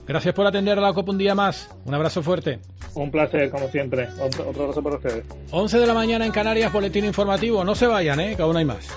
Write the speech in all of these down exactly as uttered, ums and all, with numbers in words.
Gracias por atender a la COPE un día más. Un abrazo fuerte. Un placer, como siempre. Otro, otro abrazo para ustedes. once de la mañana en Canarias, boletín informativo. No se vayan, ¿eh? Que aún hay más.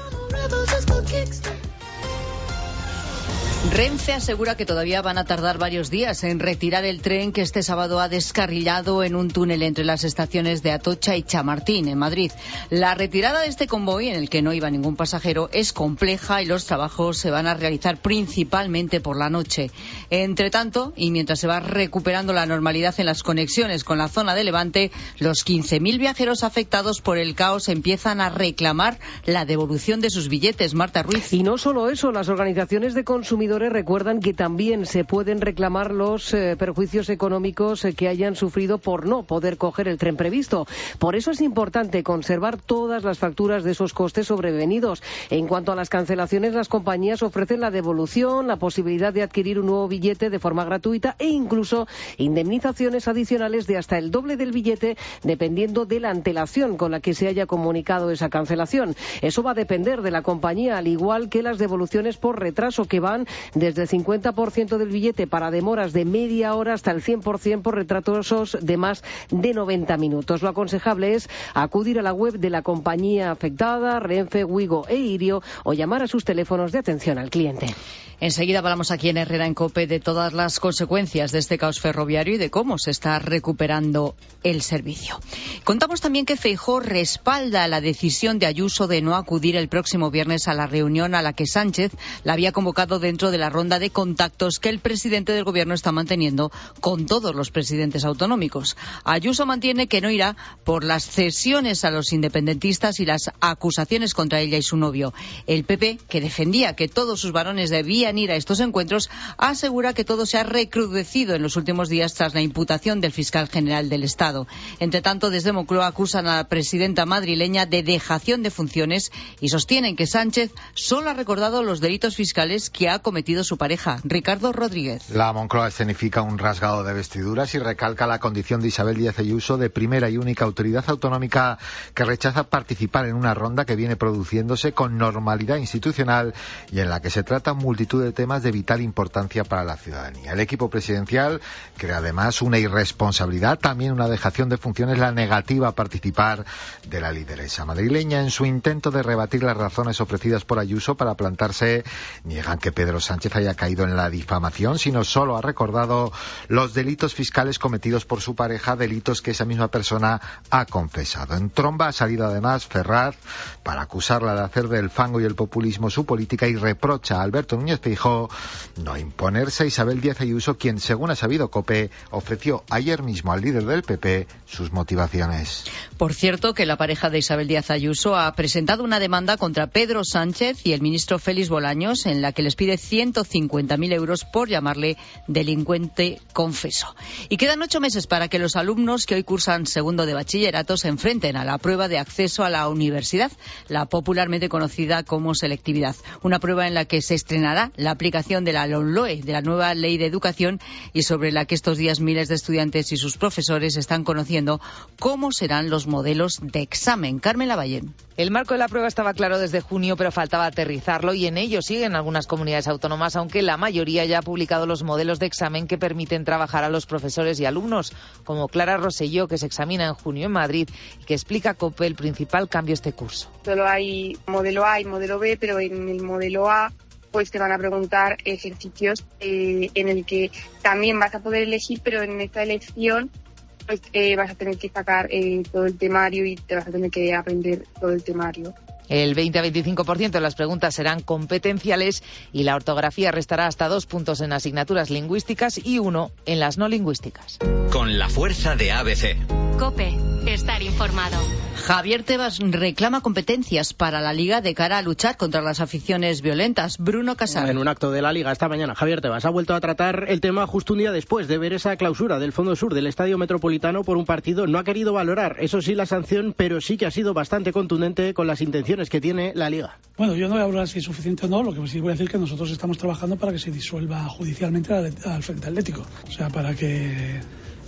Renfe asegura que todavía van a tardar varios días en retirar el tren que este sábado ha descarrilado en un túnel entre las estaciones de Atocha y Chamartín, en Madrid. La retirada de este convoy, en el que no iba ningún pasajero, es compleja y los trabajos se van a realizar principalmente por la noche. Entre tanto, y mientras se va recuperando la normalidad en las conexiones con la zona de Levante, los quince mil viajeros afectados por el caos empiezan a reclamar la devolución de sus billetes. Marta Ruiz. Y no solo eso, las organizaciones de consumidores recuerdan que también se pueden reclamar los eh, perjuicios económicos eh, que hayan sufrido por no poder coger el tren previsto. Por eso es importante conservar todas las facturas de esos costes sobrevenidos. En cuanto a las cancelaciones, las compañías ofrecen la devolución, la posibilidad de adquirir un nuevo billete de forma gratuita e incluso indemnizaciones adicionales de hasta el doble del billete, dependiendo de la antelación con la que se haya comunicado esa cancelación. Eso va a depender de la compañía, al igual que las devoluciones por retraso, que van desde el cincuenta por ciento del billete para demoras de media hora hasta el cien por ciento por retrasos de más de noventa minutos. Lo aconsejable es acudir a la web de la compañía afectada, Renfe, Wigo e Irio, o llamar a sus teléfonos de atención al cliente. Enseguida hablamos aquí en Herrera en COPE de todas las consecuencias de este caos ferroviario y de cómo se está recuperando el servicio. Contamos también que Feijóo respalda la decisión de Ayuso de no acudir el próximo viernes a la reunión a la que Sánchez la había convocado dentro de la ronda de contactos que el presidente del Gobierno está manteniendo con todos los presidentes autonómicos. Ayuso mantiene que no irá por las cesiones a los independentistas y las acusaciones contra ella y su novio. El P P, que defendía que todos sus varones debían ir a estos encuentros, asegura que todo se ha recrudecido en los últimos días tras la imputación del fiscal general del Estado. Entre tanto, desde Moncloa acusan a la presidenta madrileña de dejación de funciones y sostienen que Sánchez solo ha recordado los delitos fiscales que ha cometido su pareja. Ricardo Rodríguez. La Moncloa escenifica un rasgado de vestiduras y recalca la condición de Isabel Díaz Ayuso de primera y única autoridad autonómica que rechaza participar en una ronda que viene produciéndose con normalidad institucional y en la que se trata multitud de temas de vital importancia para la ciudadanía. El equipo presidencial cree además una irresponsabilidad, también una dejación de funciones, la negativa a participar de la lideresa madrileña. En su intento de rebatir las razones ofrecidas por Ayuso para plantarse, niegan que Pedro Sánchez haya caído en la difamación, sino solo ha recordado los delitos fiscales cometidos por su pareja, delitos que esa misma persona ha confesado. En tromba ha salido además Ferraz para acusarla de hacer del fango y el populismo su política y reprocha a Alberto Núñez Feijóo no imponerse a Isabel Díaz Ayuso, quien, según ha sabido COPE, ofreció ayer mismo al líder del P P sus motivaciones. Por cierto, que la pareja de Isabel Díaz Ayuso ha presentado una demanda contra Pedro Sánchez y el ministro Félix Bolaños, en la que les pide ciento cincuenta mil euros por llamarle delincuente confeso. Y quedan ocho meses para que los alumnos que hoy cursan segundo de bachillerato se enfrenten a la prueba de acceso a la universidad, la popularmente conocida como selectividad. Una prueba en la que se estrenará la aplicación de la LOMLOE, de la nueva Ley de Educación, y sobre la que estos días miles de estudiantes y sus profesores están conociendo cómo serán los modelos de examen. Carmen Lavalle. El marco de la prueba estaba claro desde junio, pero faltaba aterrizarlo y en ello siguen algunas comunidades autónomas, aunque la mayoría ya ha publicado los modelos de examen que permiten trabajar a los profesores y alumnos, como Clara Rosselló, que se examina en junio en Madrid y que explica a COPE el principal cambio este curso. Solo hay modelo A y modelo B, pero en el modelo A pues te van a preguntar ejercicios eh, en el que también vas a poder elegir, pero en esta elección pues eh, vas a tener que sacar eh, todo el temario y te vas a tener que aprender todo el temario. El veinte a veinticinco por ciento de las preguntas serán competenciales y la ortografía restará hasta dos puntos en asignaturas lingüísticas y uno en las no lingüísticas. Con la fuerza de A B C. COPE. Estar informado. Javier Tebas reclama competencias para la Liga de cara a luchar contra las aficiones violentas. Bruno Casar. En un acto de la Liga esta mañana, Javier Tebas ha vuelto a tratar el tema justo un día después de ver esa clausura del Fondo Sur del Estadio Metropolitano por un partido. No ha querido valorar, eso sí, la sanción, pero sí que ha sido bastante contundente con las intenciones que tiene la Liga. Bueno, yo no voy a hablar si es suficiente o no, lo que sí voy a decir que nosotros estamos trabajando para que se disuelva judicialmente al, al Frente Atlético. O sea, para que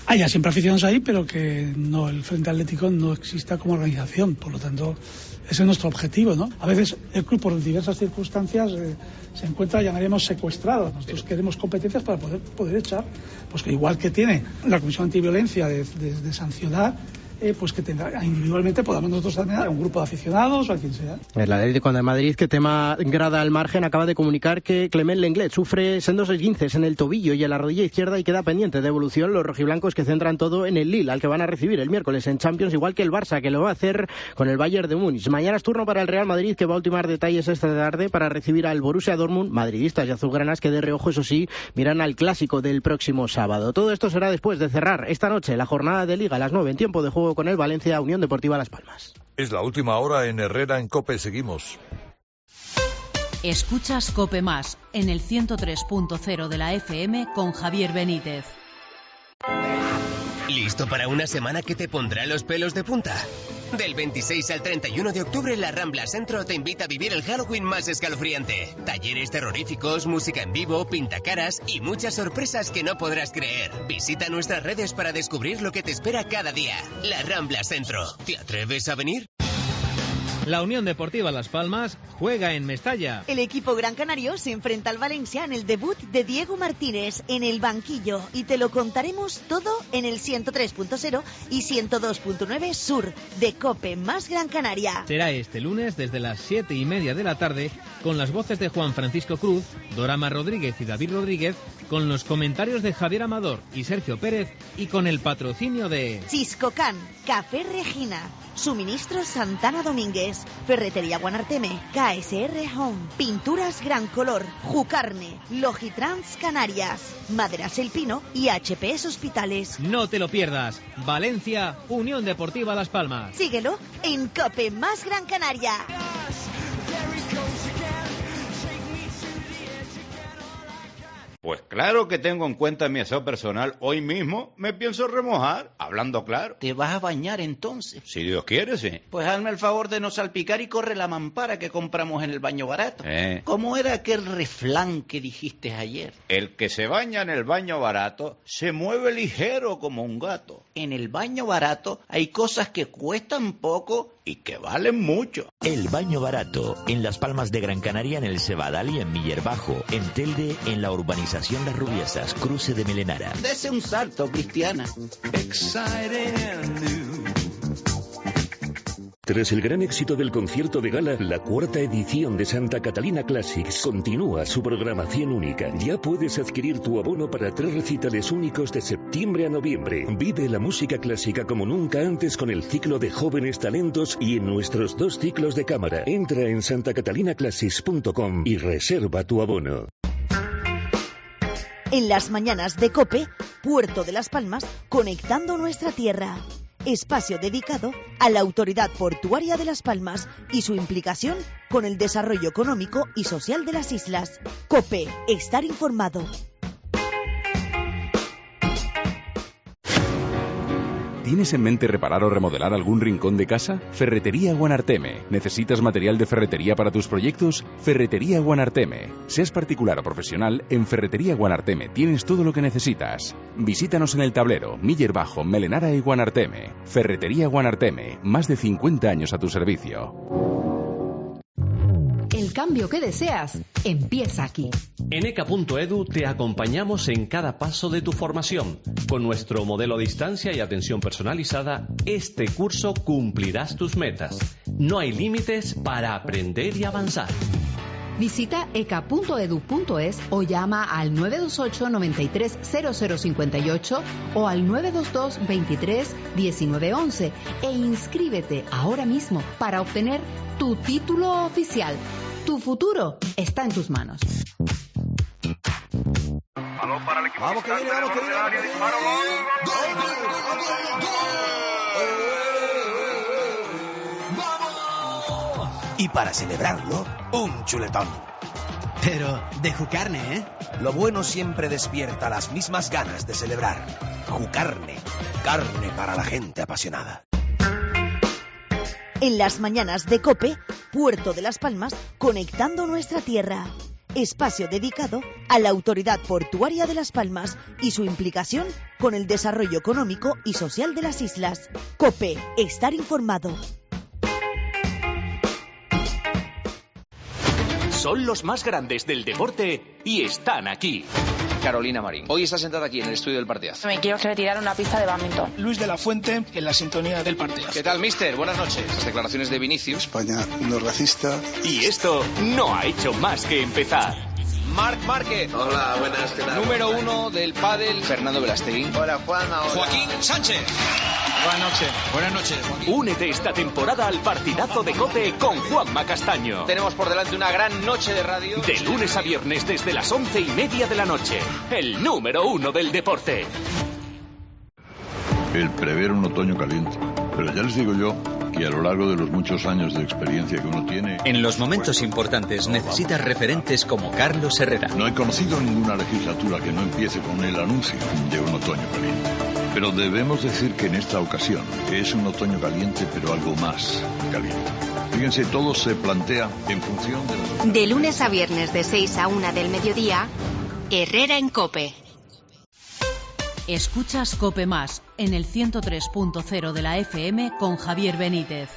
haya siempre aficionados ahí, pero que no el Frente Atlético no exista como organización. Por lo tanto, ese es nuestro objetivo, ¿no? A veces el club, por diversas circunstancias, eh, se encuentra, llamaremos, secuestrado. Nosotros queremos competencias para poder, poder echar, pues que igual que tiene la Comisión Antiviolencia de, de, de sancionar, Eh, pues que tenga, individualmente podamos nosotros tener a un grupo de aficionados o a quien sea. El Atlético de Madrid, que tema grada al margen, acaba de comunicar que Clement Lenglet sufre sendos esguinces en el tobillo y en la rodilla izquierda y queda pendiente de evolución. Los rojiblancos que centran todo en el Lille, al que van a recibir el miércoles en Champions, igual que el Barça, que lo va a hacer con el Bayern de Múnich. Mañana es turno para el Real Madrid, que va a ultimar detalles esta tarde para recibir al Borussia Dortmund. Madridistas y azulgranas que de reojo, eso sí, miran al clásico del próximo sábado. Todo esto será después de cerrar esta noche la jornada de Liga a las nueve en tiempo de juego con el Valencia Unión Deportiva Las Palmas. Es la última hora en Herrera en COPE. Seguimos. Escuchas COPE Más en el ciento tres punto cero de la F M con Javier Benítez. ¿Listo para una semana que te pondrá los pelos de punta? Del veintiséis al treinta y uno de octubre, la Rambla Centro te invita a vivir el Halloween más escalofriante. Talleres terroríficos, música en vivo, pintacaras y muchas sorpresas que no podrás creer. Visita nuestras redes para descubrir lo que te espera cada día. La Rambla Centro. ¿Te atreves a venir? La Unión Deportiva Las Palmas juega en Mestalla. El equipo gran canario se enfrenta al Valencia en el debut de Diego Martínez en el banquillo y te lo contaremos todo en el ciento tres punto cero y ciento dos punto nueve Sur de COPE Más Gran Canaria. Será este lunes desde las siete y media de la tarde con las voces de Juan Francisco Cruz, Dorama Rodríguez y David Rodríguez, con los comentarios de Javier Amador y Sergio Pérez y con el patrocinio de Chiscocan, Café Regina, Suministros Santana Domínguez, Ferretería Guanarteme, K S R Home, Pinturas Gran Color, Jucarne, Logitrans Canarias, Maderas El Pino y H P S Hospitales. No te lo pierdas. Valencia, Unión Deportiva Las Palmas. Síguelo en COPE Más Gran Canaria. Pues claro que tengo en cuenta mi aseo personal. Hoy mismo me pienso remojar, hablando claro. ¿Te vas a bañar entonces? Si Dios quiere, sí. Pues hazme el favor de no salpicar y corre la mampara que compramos en el baño barato. Eh. ¿Cómo era aquel refrán que dijiste ayer? El que se baña en el baño barato se mueve ligero como un gato. En el baño barato hay cosas que cuestan poco y que valen mucho. El baño barato, en Las Palmas de Gran Canaria, en el Cebadal y en Miller Bajo, en Telde, en la urbanización Las Rubiesas, cruce de Melenara. Dese un salto, Cristiana. Tras el gran éxito del concierto de gala, la cuarta edición de Santa Catalina Classics continúa su programación única. Ya puedes adquirir tu abono para tres recitales únicos de septiembre a noviembre. Vive la música clásica como nunca antes con el ciclo de jóvenes talentos y en nuestros dos ciclos de cámara. Entra en santa catalina classics punto com y reserva tu abono. En las mañanas de COPE, Puerto de Las Palmas, conectando nuestra tierra. Espacio dedicado a la Autoridad Portuaria de Las Palmas y su implicación con el desarrollo económico y social de las islas. COPE, estar informado. ¿Tienes en mente reparar o remodelar algún rincón de casa? Ferretería Guanarteme. ¿Necesitas material de ferretería para tus proyectos? Ferretería Guanarteme. Seas particular o profesional, en Ferretería Guanarteme tienes todo lo que necesitas. Visítanos en el tablero, Miller Bajo, Melenara y Guanarteme. Ferretería Guanarteme. Más de cincuenta años a tu servicio. El cambio que deseas empieza aquí. En E C A punto edu te acompañamos en cada paso de tu formación. Con nuestro modelo a distancia y atención personalizada, este curso cumplirás tus metas. No hay límites para aprender y avanzar. Visita e c a punto edu punto es o llama al nueve dos ocho, nueve tres cero cero cinco ocho o al nueve dos dos, veintitrés, diecinueve once e inscríbete ahora mismo para obtener tu título oficial. Tu futuro está en tus manos. Vamos para el equipo. Vamos que viene, vamos que viene. Disparo, gol, gol, gol, gol. Y para celebrarlo, un chuletón. Pero de Jucarne, ¿eh? Lo bueno siempre despierta las mismas ganas de celebrar. Jucarne, carne para la gente apasionada. En las mañanas de COPE, Puerto de Las Palmas, conectando nuestra tierra. espacio dedicado a la Autoridad Portuaria de Las Palmas y su implicación con el desarrollo económico y social de las islas. COPE, estar informado. Son los más grandes del deporte y están aquí. Carolina Marín. Hoy está sentada aquí en el estudio del partidazo. Me quiero retirar una pista de bádminton. Luis de la Fuente en la sintonía del partidazo. ¿Qué tal, mister? Buenas noches. Las declaraciones de Vinicius. España no es racista. Y esto no ha hecho más que empezar. Marc Márquez. Hola, buenas, ¿qué tal? Número uno del pádel. Fernando Velastegui. Hola, Juan. Hola. Joaquín Sánchez. Buenas noches. Buenas noches, Joaquín. Únete esta temporada al partidazo de COPE con Juanma Castaño. Tenemos por delante una gran noche de radio. De lunes a viernes desde las once y media de la noche. El número uno del deporte. El prever un otoño caliente. Pero ya les digo yo que a lo largo de los muchos años de experiencia que uno tiene... En los momentos importantes necesitas referentes como Carlos Herrera. No he conocido ninguna legislatura que no empiece con el anuncio de un otoño caliente. Pero debemos decir que en esta ocasión es un otoño caliente, pero algo más caliente. Fíjense, todo se plantea en función de... Los... De lunes a viernes de seis a una del mediodía, Herrera en COPE. Escuchas COPE Más en el ciento tres punto cero de la F M con Javier Benítez.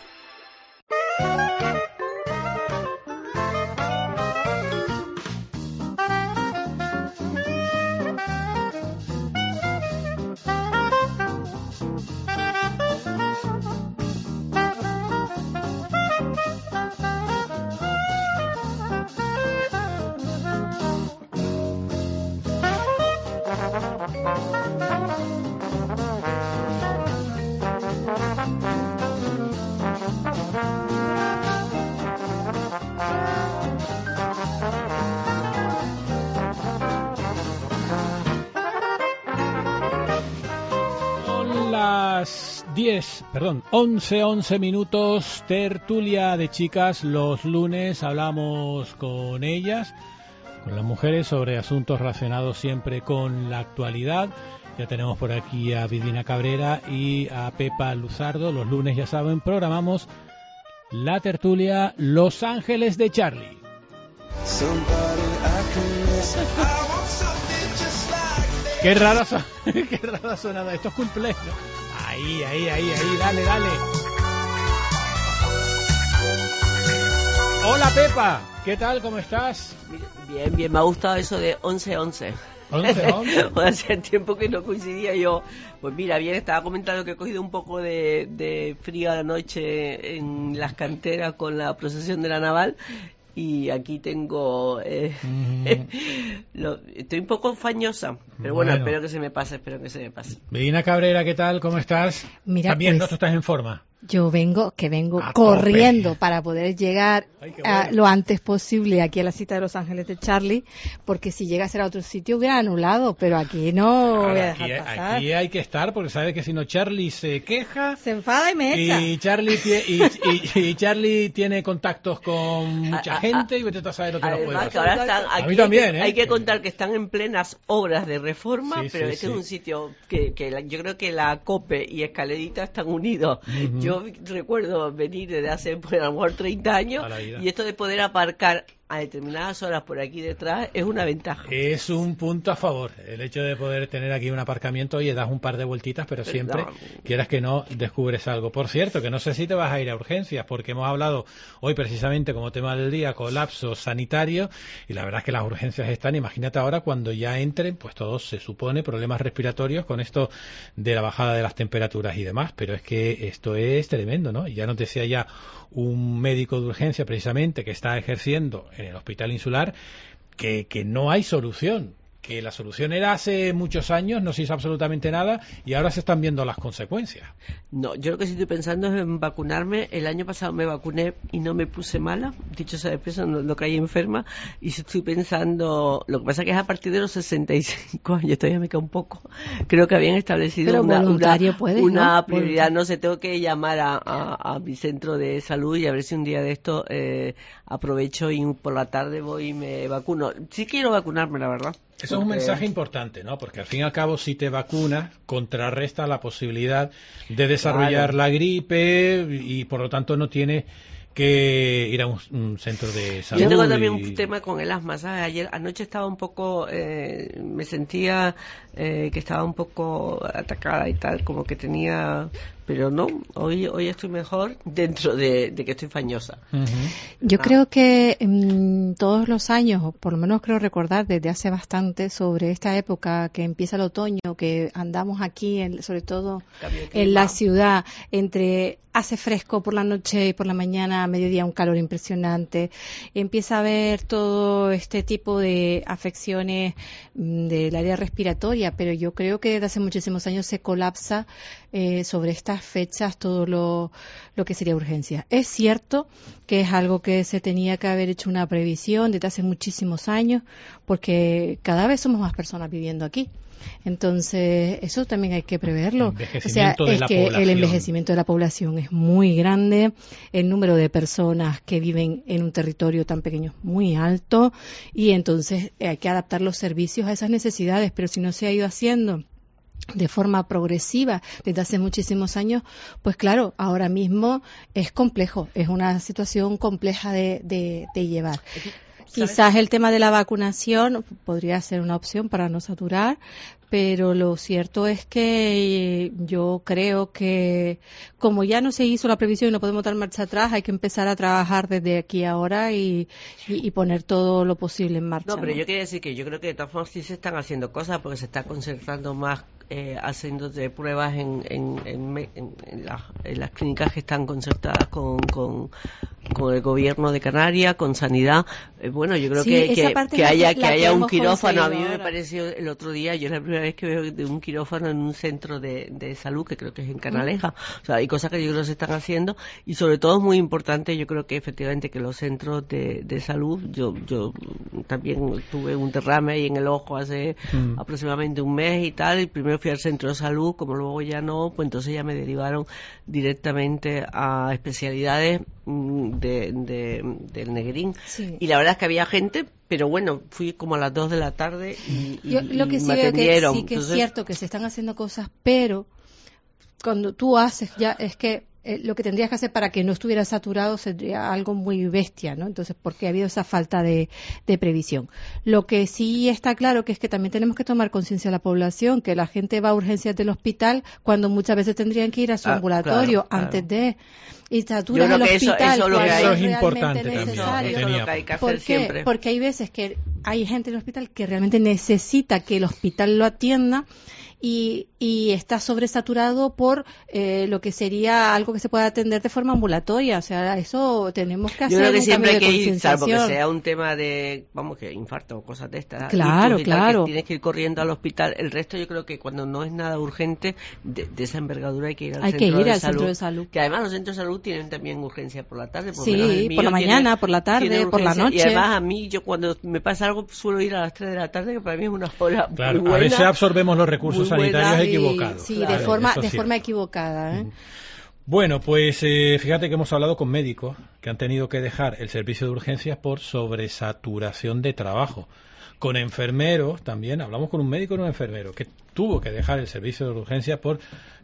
diez, perdón, once, once minutos, tertulia de chicas. Los lunes hablamos con ellas, con las mujeres, sobre asuntos relacionados siempre con la actualidad. Ya tenemos por aquí a Vidina Cabrera y a Pepa Luzardo. Los lunes, ya saben, programamos la tertulia Los Ángeles de Charlie. Qué rara, qué rara sonada. Esto es cumpleaños. Ahí, ahí, ahí, ahí, dale, dale. Hola, Pepa, ¿qué tal? ¿Cómo estás? Bien, bien, me ha gustado eso de once once. once once. Hace tiempo que no coincidía yo. Pues mira, bien, estaba comentando que he cogido un poco de, de frío a la noche en las canteras con la procesión de la naval. Y aquí tengo... Eh, mm. lo, estoy un poco fañosa, pero bueno, bueno, espero que se me pase, espero que se me pase. Medina Cabrera, ¿qué tal? ¿Cómo estás? Mira, También, pues, ¿no? ¿Tú estás en forma? Yo vengo, que vengo a corriendo tope para poder llegar Ay, bueno. a, lo antes posible aquí a la cita de Los Ángeles de Charlie, porque si llega a ser a otro sitio hubiera anulado, pero aquí no Ahora, voy a dejar aquí, pasar. Aquí hay que estar, porque sabe que si no Charlie se queja, se enfada y me echa. Y Charlie, tie, y, y, y Charlie tiene contactos con mucha a, a, gente y vete a saber lo que nos puede pasar. Que ahora están, aquí a mí también, hay que, ¿eh? hay que contar que están en plenas obras de reforma, sí, pero sí, este sí. es un sitio que, que la, yo creo que la COPE y Escalerita están unidos. Uh-huh. Yo recuerdo venir desde hace pues, a lo mejor treinta años y esto de poder aparcar a determinadas horas por aquí detrás es una ventaja. Es un punto a favor, el hecho de poder tener aquí un aparcamiento. Oye, das un par de vueltitas, pero siempre, no. quieras que no, descubres algo. Por cierto, que no sé si te vas a ir a urgencias, porque hemos hablado hoy precisamente como tema del día, colapso sanitario, y la verdad es que las urgencias están, imagínate ahora cuando ya entren, pues todos se supone problemas respiratorios con esto de la bajada de las temperaturas y demás, pero es que esto es tremendo, ¿no? Y ya nos decía ya un médico de urgencia precisamente que está ejerciendo en el Hospital Insular que, que no hay solución, que la solución era hace muchos años, no se hizo absolutamente nada y ahora se están viendo las consecuencias. No, yo lo que sí estoy pensando es en vacunarme. El año pasado me vacuné y no me puse mala, dicho sea de paso, no, no caí enferma, y estoy pensando, lo que pasa que es a partir de los sesenta y cinco años, todavía me queda un poco, creo que habían establecido Pero una, voluntario una, puedes, una ¿no? prioridad, no sé, tengo que llamar a, a, a mi centro de salud y a ver si un día de esto eh, aprovecho y por la tarde voy y me vacuno. Sí quiero vacunarme, la verdad. Eso es un mensaje importante, ¿no? Porque al fin y al cabo, si te vacunas, contrarresta la posibilidad de desarrollar claro. la gripe y por lo tanto no tiene que ir a un, un centro de salud. Yo tengo también y... un tema con el asma, ¿sabes? Ayer, anoche estaba un poco, eh, me sentía eh, que estaba un poco atacada y tal, como que tenía... Pero no, hoy hoy estoy mejor dentro de, de que estoy fañosa. Uh-huh. Yo ah. creo que um, todos los años, o por lo menos creo recordar desde hace bastante, sobre esta época que empieza el otoño, que andamos aquí, en, sobre todo en la ciudad, entre hace fresco por la noche y por la mañana, a mediodía un calor impresionante, empieza a haber todo este tipo de afecciones um, del área respiratoria, pero yo creo que desde hace muchísimos años se colapsa eh, sobre estas fechas todo lo, lo que sería urgencia. Es cierto que es algo que se tenía que haber hecho una previsión desde hace muchísimos años, porque cada vez somos más personas viviendo aquí. Entonces, eso también hay que preverlo. O sea, es que el envejecimiento de la población es muy grande, el número de personas que viven en un territorio tan pequeño es muy alto, y entonces hay que adaptar los servicios a esas necesidades, pero si no se ha ido haciendo de forma progresiva desde hace muchísimos años, pues claro, ahora mismo es complejo, es una situación compleja de, de, de llevar. Quizás el tema de la vacunación podría ser una opción para no saturar, pero lo cierto es que yo creo que como ya no se hizo la previsión y no podemos dar marcha atrás, hay que empezar a trabajar desde aquí ahora y, y, y poner todo lo posible en marcha. No, pero ¿no? yo quería decir que yo creo que de todas formas sí se están haciendo cosas, porque se está concentrando más eh, haciendo pruebas en, en, en, en, en, la, en las clínicas que están concertadas con, con, con el gobierno de Canarias, con Sanidad. Eh, bueno, yo creo sí, que, que, que haya, que haya un quirófano. A mí me pareció el otro día, yo es la primera vez que veo de un quirófano en un centro de, de salud, que creo que es en Canaleja. O sea, hay cosas que yo creo que se están haciendo, y sobre todo es muy importante, yo creo que efectivamente que los centros de, de salud, yo yo también tuve un derrame ahí en el ojo hace mm. aproximadamente un mes y tal, y primero fui al centro de salud, como luego ya no, pues entonces ya me derivaron directamente a especialidades de, de, del Negrín. Sí. Y la verdad es que había gente, pero bueno, fui como a las dos de la tarde y, y, Yo, lo que y sí me veo atendieron. Que sí que entonces... es cierto que se están haciendo cosas, pero cuando tú haces ya es que eh, lo que tendrías que hacer para que no estuviera saturado sería algo muy bestia, ¿no? Entonces, porque ha habido esa falta de, de previsión. Lo que sí está claro que es que también tenemos que tomar conciencia de la población, que la gente va a urgencias del hospital cuando muchas veces tendrían que ir a su ah, ambulatorio claro, antes claro. de... Y saturan el hospital, eso, eso, lo que hay, eso es importante necesario. También. Eso es lo que hay que hacer ¿Por qué? siempre. Porque hay veces que hay gente en el hospital que realmente necesita que el hospital lo atienda, y, y está sobresaturado por eh, lo que sería algo que se pueda atender de forma ambulatoria. O sea, eso tenemos que hacer. Yo creo que un siempre hay cambio de que ir, salvo que concienciación. sea un tema de, vamos, que infarto o cosas de estas. Claro, y claro. Que tienes que ir corriendo al hospital. El resto yo creo que cuando no es nada urgente, de, de esa envergadura hay que ir al hay centro que ir de al salud. centro de salud. Que además los centros de salud tienen también urgencia por la tarde. Por sí, por la mañana, tiene, por la tarde, por la noche. Y además a mí, yo cuando me pasa algo, suelo ir a las tres de la tarde, que para mí es una hora claro, muy buena. A veces absorbemos los recursos sanitarios y, equivocados. Sí, claro. de forma, de sí. forma equivocada, ¿eh? Bueno, pues eh, fíjate que hemos hablado con médicos que han tenido que dejar el servicio de urgencias por sobresaturación de trabajo. Con enfermeros también, hablamos con un médico y un enfermero que tuvo que dejar el servicio de urgencias por,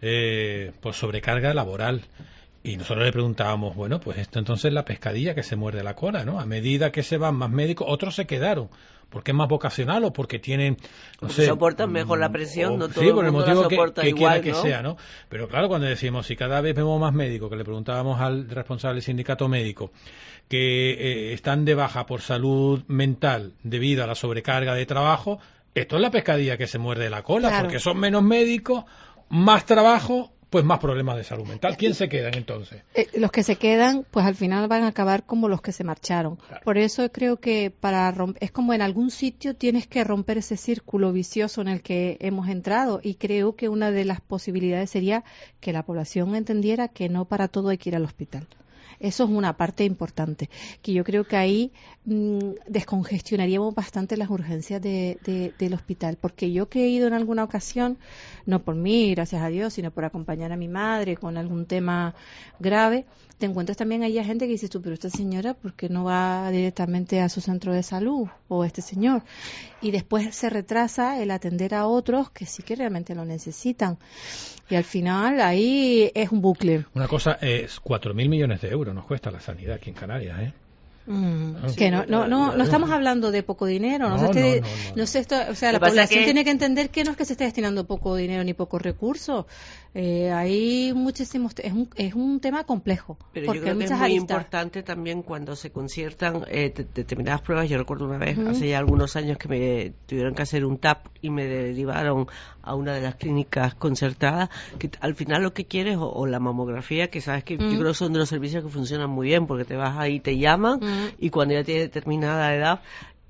eh, por sobrecarga laboral. Y nosotros le preguntábamos, bueno, pues esto entonces es la pescadilla que se muerde la cola, ¿no? A medida que se van más médicos, otros se quedaron. ¿Porque es más vocacional o porque tienen, no sé, soportan mejor la presión? O, no todo sí, por el mundo motivo la que, que igual, quiera ¿no? que sea, ¿no? Pero claro, cuando decimos, si cada vez vemos más médicos, que le preguntábamos al responsable del sindicato médico, que eh, están de baja por salud mental debido a la sobrecarga de trabajo, esto es la pescadilla que se muerde la cola, claro. Porque son menos médicos, más trabajo, pues más problemas de salud mental. ¿Quién se quedan entonces? Eh, los que se quedan, pues al final van a acabar como los que se marcharon. Claro. Por eso creo que para romper, es como en algún sitio tienes que romper ese círculo vicioso en el que hemos entrado, y creo que una de las posibilidades sería que la población entendiera que no para todo hay que ir al hospital. Eso es una parte importante, que yo creo que ahí mmm, descongestionaríamos bastante las urgencias de, de, del hospital, porque yo que he ido en alguna ocasión, no por mí, gracias a Dios, sino por acompañar a mi madre con algún tema grave, te encuentras también ahí a gente que dices tú, pero esta señora, ¿por qué no va directamente a su centro de salud? O este señor. Y después se retrasa el atender a otros que sí que realmente lo necesitan. Y al final ahí es un bucle. Una cosa es cuatro mil millones de euros. euros nos cuesta la sanidad aquí en Canarias, ¿eh? Mm, que no, no, no, no estamos hablando de poco dinero, no, no, se esté, no, no, no. no sé esto, o sea, la población que... tiene que entender que no es que se esté destinando poco dinero ni pocos recursos, eh, hay muchísimos, es un, es un tema complejo. Pero porque yo creo hay que es muchas muy aristas. importante también cuando se conciertan eh, de, determinadas pruebas. Yo recuerdo una vez, Uh-huh. hace ya algunos años, que me tuvieron que hacer un T A P y me derivaron a una de las clínicas concertadas, que al final lo que quieres, o, o la mamografía, que sabes que uh-huh. yo creo que son de los servicios que funcionan muy bien, porque te vas ahí, te llaman, uh-huh. y cuando ya tienes determinada edad,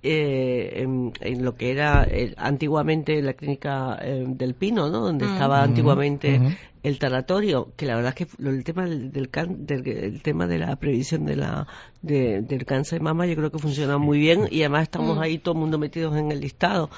eh, en, en lo que era el, antiguamente la clínica eh, del Pino, ¿no? Donde uh-huh. estaba antiguamente uh-huh. el tanatorio, que la verdad es que lo, el tema del, del, can, del el tema de la previsión de la de, del cáncer de mama, yo creo que funciona muy bien, y además estamos uh-huh. ahí todo el mundo metidos en el listado.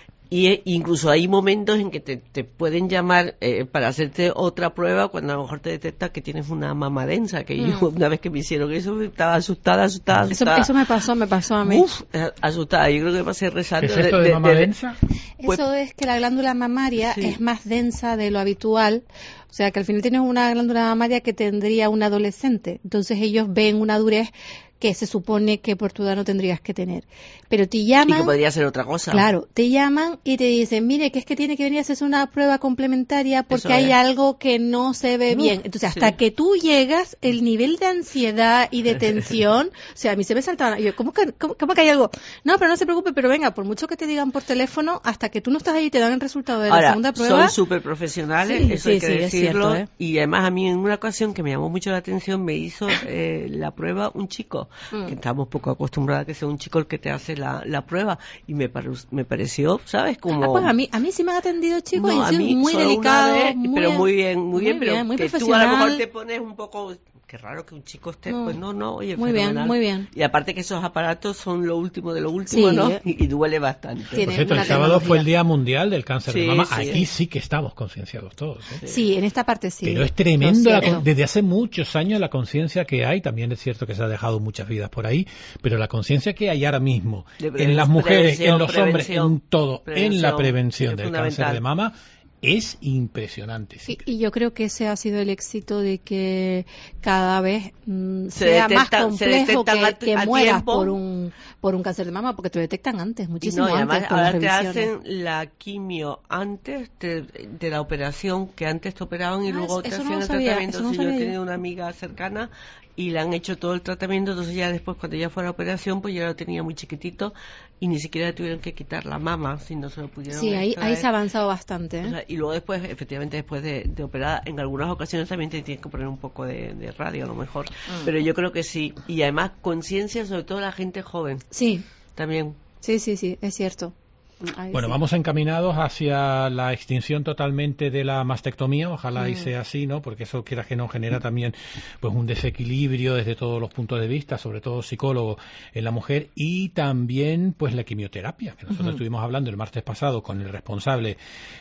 Y eh, incluso hay momentos en que te, te pueden llamar eh, para hacerte otra prueba cuando a lo mejor te detecta que tienes una mama densa, que mm. yo una vez que me hicieron eso estaba asustada, asustada, asustada. Eso, eso me pasó, me pasó a mí. Uf, asustada, yo creo que pasé rezando. ¿Qué es esto de, de mama de, densa? Pues, eso es que la glándula mamaria sí. es más densa de lo habitual, o sea que al final tienes una glándula mamaria que tendría un adolescente, entonces ellos ven una durez que se supone que por tu edad no tendrías que tener. Pero te llaman... Y que podría ser otra cosa. Claro, te llaman y te dicen, mire, que es que tiene que venir a hacerse una prueba complementaria porque hay algo que no se ve uh, bien. Entonces, hasta sí. que tú llegas, el nivel de ansiedad y de tensión, o sea, a mí se me saltaban... Yo, ¿cómo que, cómo, cómo que hay algo? No, pero no se preocupe, pero venga, por mucho que te digan por teléfono, hasta que tú no estás ahí y te dan el resultado de Ahora, la segunda prueba... son súper profesionales, sí, eso sí, hay que sí, decirlo. Es cierto, ¿eh? Y además a mí en una ocasión que me llamó mucho la atención, me hizo eh, la prueba un chico, mm. que estábamos poco acostumbrada a que sea un chico el que te hace la, la prueba, y me, pare, me pareció, ¿sabes? Como... Ah, pues a mí, a mí sí me han atendido chicos, no, y a mí muy delicados, muy, pero muy bien, muy, muy bien, pero bien, muy que tú a lo mejor te pones un poco... Qué raro que un chico esté, no. pues no, no, oye, muy fenomenal. bien, muy bien. Y aparte que esos aparatos son lo último de lo último, sí, ¿no? Y, y duele bastante. Por cierto, el sábado fue el Día Mundial del Cáncer sí, de Mama. Sí, Aquí sí. sí que estamos concienciados todos. ¿eh? Sí, en esta parte sí. Pero es tremendo, no, la, desde hace muchos años la conciencia que hay, también es cierto que se ha dejado muchas vidas por ahí, pero la conciencia que hay ahora mismo en las mujeres, en los hombres, en todo, en la prevención del cáncer de mama, es impresionante. Sí. Y, y yo creo que ese ha sido el éxito de que cada vez mm, sea detectan, más complejo que, a, que a mueras por un por un cáncer de mama, porque te detectan antes, muchísimo y no, y antes. Además, ahora te hacen la quimio antes de, de la operación, que antes te operaban y ah, luego te hacían no el sabía, tratamiento. No si yo he tenido una amiga cercana y le han hecho todo el tratamiento, entonces ya después cuando ya fue a la operación, pues ya lo tenía muy chiquitito y ni siquiera tuvieron que quitar la mama, si no se lo pudieron Sí, ahí, ahí se ha avanzado bastante. ¿eh? O sea, y luego después, efectivamente, después de, de operar, en algunas ocasiones también te tienes que poner un poco de, de radio, a lo mejor. Mm. Pero yo creo que sí. Y además, conciencia, sobre todo la gente joven. Sí. También. Sí, sí, sí, es cierto. Ahí bueno, sí. Vamos encaminados hacia la extinción totalmente de la mastectomía, ojalá mm. y sea así, ¿no? Porque eso, quieras que no, genera también pues un desequilibrio desde todos los puntos de vista, sobre todo psicólogo en la mujer, y también pues la quimioterapia, que nosotros uh-huh. estuvimos hablando el martes pasado con el responsable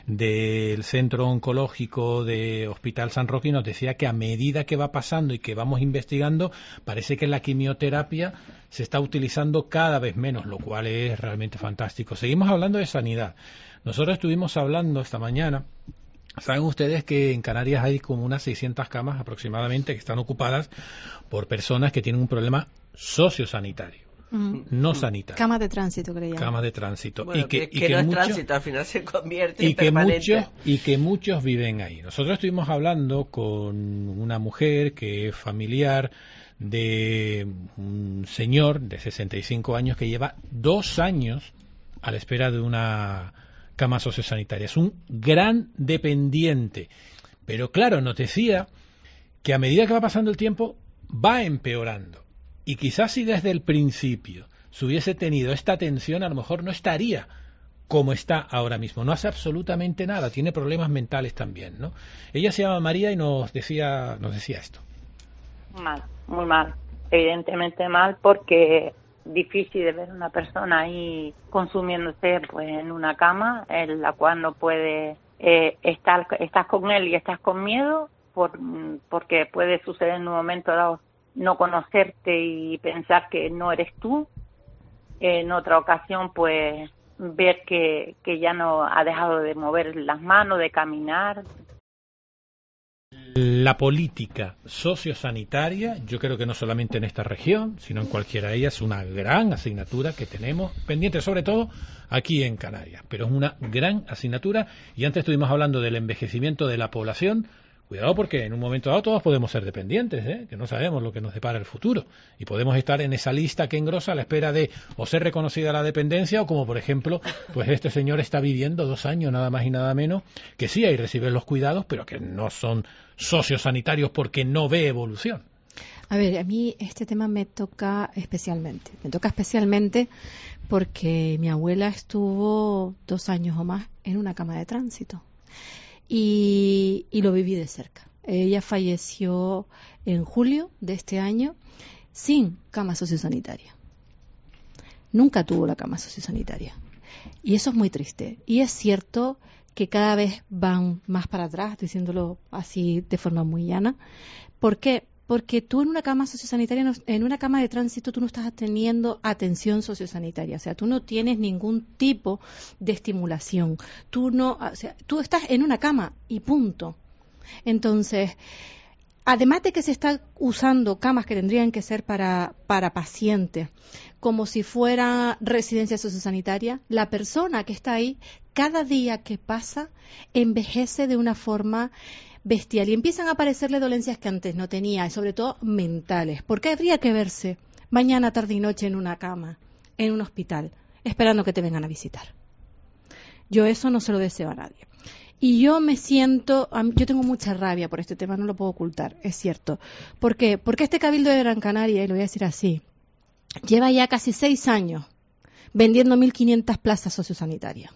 del Centro Oncológico de Hospital San Roque, y nos decía que a medida que va pasando y que vamos investigando, parece que la quimioterapia se está utilizando cada vez menos, lo cual es realmente fantástico. Seguimos hablando de sanidad. Nosotros estuvimos hablando esta mañana, saben ustedes que en Canarias hay como unas seiscientas camas aproximadamente que están ocupadas por personas que tienen un problema sociosanitario. Uh-huh. No sanitario. Camas de tránsito, creía. Camas de tránsito. Bueno, y que, que, y que, que no mucho, es tránsito, al final se convierte y en que permanente. Muchos, y que muchos viven ahí. Nosotros estuvimos hablando con una mujer que es familiar de un señor de sesenta y cinco años que lleva dos años a la espera de una cama sociosanitaria. Es un gran dependiente. Pero claro, nos decía que a medida que va pasando el tiempo va empeorando. Y quizás si desde el principio se hubiese tenido esta atención, a lo mejor no estaría como está ahora mismo. No hace absolutamente nada. Tiene problemas mentales también, ¿no? Ella se llama María y nos decía, nos decía esto. Mal, muy mal. Evidentemente mal, porque difícil de ver una persona ahí consumiéndose pues en una cama en la cual no puede eh, estar estás con él y estás con miedo por porque puede suceder en un momento dado no conocerte y pensar que no eres tú. En otra ocasión pues ver que que ya no ha dejado de mover las manos, de caminar. la política sociosanitaria, yo creo que no solamente en esta región, sino en cualquiera de ellas, es una gran asignatura que tenemos pendiente, sobre todo aquí en Canarias. Pero es una gran asignatura, y antes estuvimos hablando del envejecimiento de la población. Cuidado, porque en un momento dado todos podemos ser dependientes, ¿eh? Que no sabemos lo que nos depara el futuro. Y podemos estar en esa lista que engrosa a la espera de o ser reconocida la dependencia, o como por ejemplo, pues este señor está viviendo dos años nada más y nada menos, que sí hay recibe los cuidados, pero que no son sociosanitarios porque no ve evolución. A ver, a mí este tema me toca especialmente. Me toca especialmente porque mi abuela estuvo dos años o más en una cama de tránsito. Y, y lo viví de cerca. Ella falleció en julio de este año sin cama sociosanitaria. Nunca tuvo la cama sociosanitaria. Y eso es muy triste. Y es cierto que cada vez van más para atrás, diciéndolo así de forma muy llana. ¿Por qué? Porque tú en una cama sociosanitaria, en una cama de tránsito, tú no estás teniendo atención sociosanitaria. O sea, tú no tienes ningún tipo de estimulación. Tú no, o sea, tú estás en una cama y punto. Entonces, además de que se están usando camas que tendrían que ser para, para pacientes, como si fuera residencia sociosanitaria, la persona que está ahí, cada día que pasa, envejece de una forma bestial y empiezan a aparecerle dolencias que antes no tenía, y sobre todo mentales, porque habría que verse mañana, tarde y noche en una cama, en un hospital, esperando que te vengan a visitar. Yo eso no se lo deseo a nadie. Y yo me siento, yo tengo mucha rabia por este tema, no lo puedo ocultar, es cierto. ¿Por qué? Porque este Cabildo de Gran Canaria, y lo voy a decir así, lleva ya casi seis años vendiendo mil quinientas plazas sociosanitarias.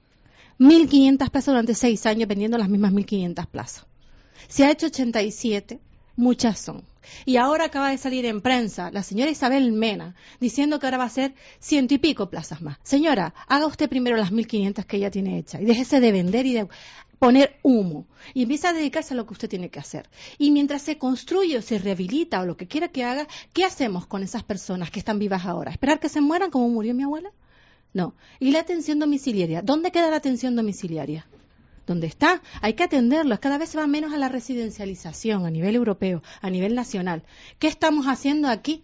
mil quinientas plazas durante seis años vendiendo las mismas mil quinientas plazas. Se ha hecho ochenta y siete, muchas son. Y ahora acaba de salir en prensa la señora Isabel Mena diciendo que ahora va a ser ciento y pico plazas más. Señora, haga usted primero las mil quinientas que ella tiene hecha y déjese de vender y de poner humo. Y empieza a dedicarse a lo que usted tiene que hacer. Y mientras se construye o se rehabilita o lo que quiera que haga, ¿qué hacemos con esas personas que están vivas ahora? ¿Esperar que se mueran como murió mi abuela? No. ¿Y la atención domiciliaria? ¿Dónde queda la atención domiciliaria? ¿Dónde está? Hay que atenderlos. Cada vez se va menos a la residencialización a nivel europeo, a nivel nacional. ¿Qué estamos haciendo aquí?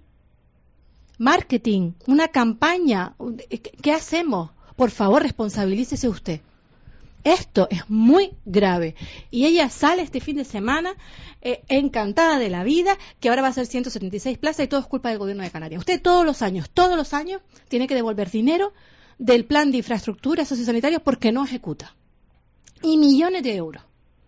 Marketing, una campaña. ¿Qué hacemos? Por favor, responsabilícese usted. Esto es muy grave. Y ella sale este fin de semana eh, encantada de la vida, que ahora va a ser ciento setenta y seis plazas y todo es culpa del gobierno de Canarias. Usted todos los años, todos los años, tiene que devolver dinero del plan de infraestructura sociosanitaria porque no ejecuta. Y millones de euros.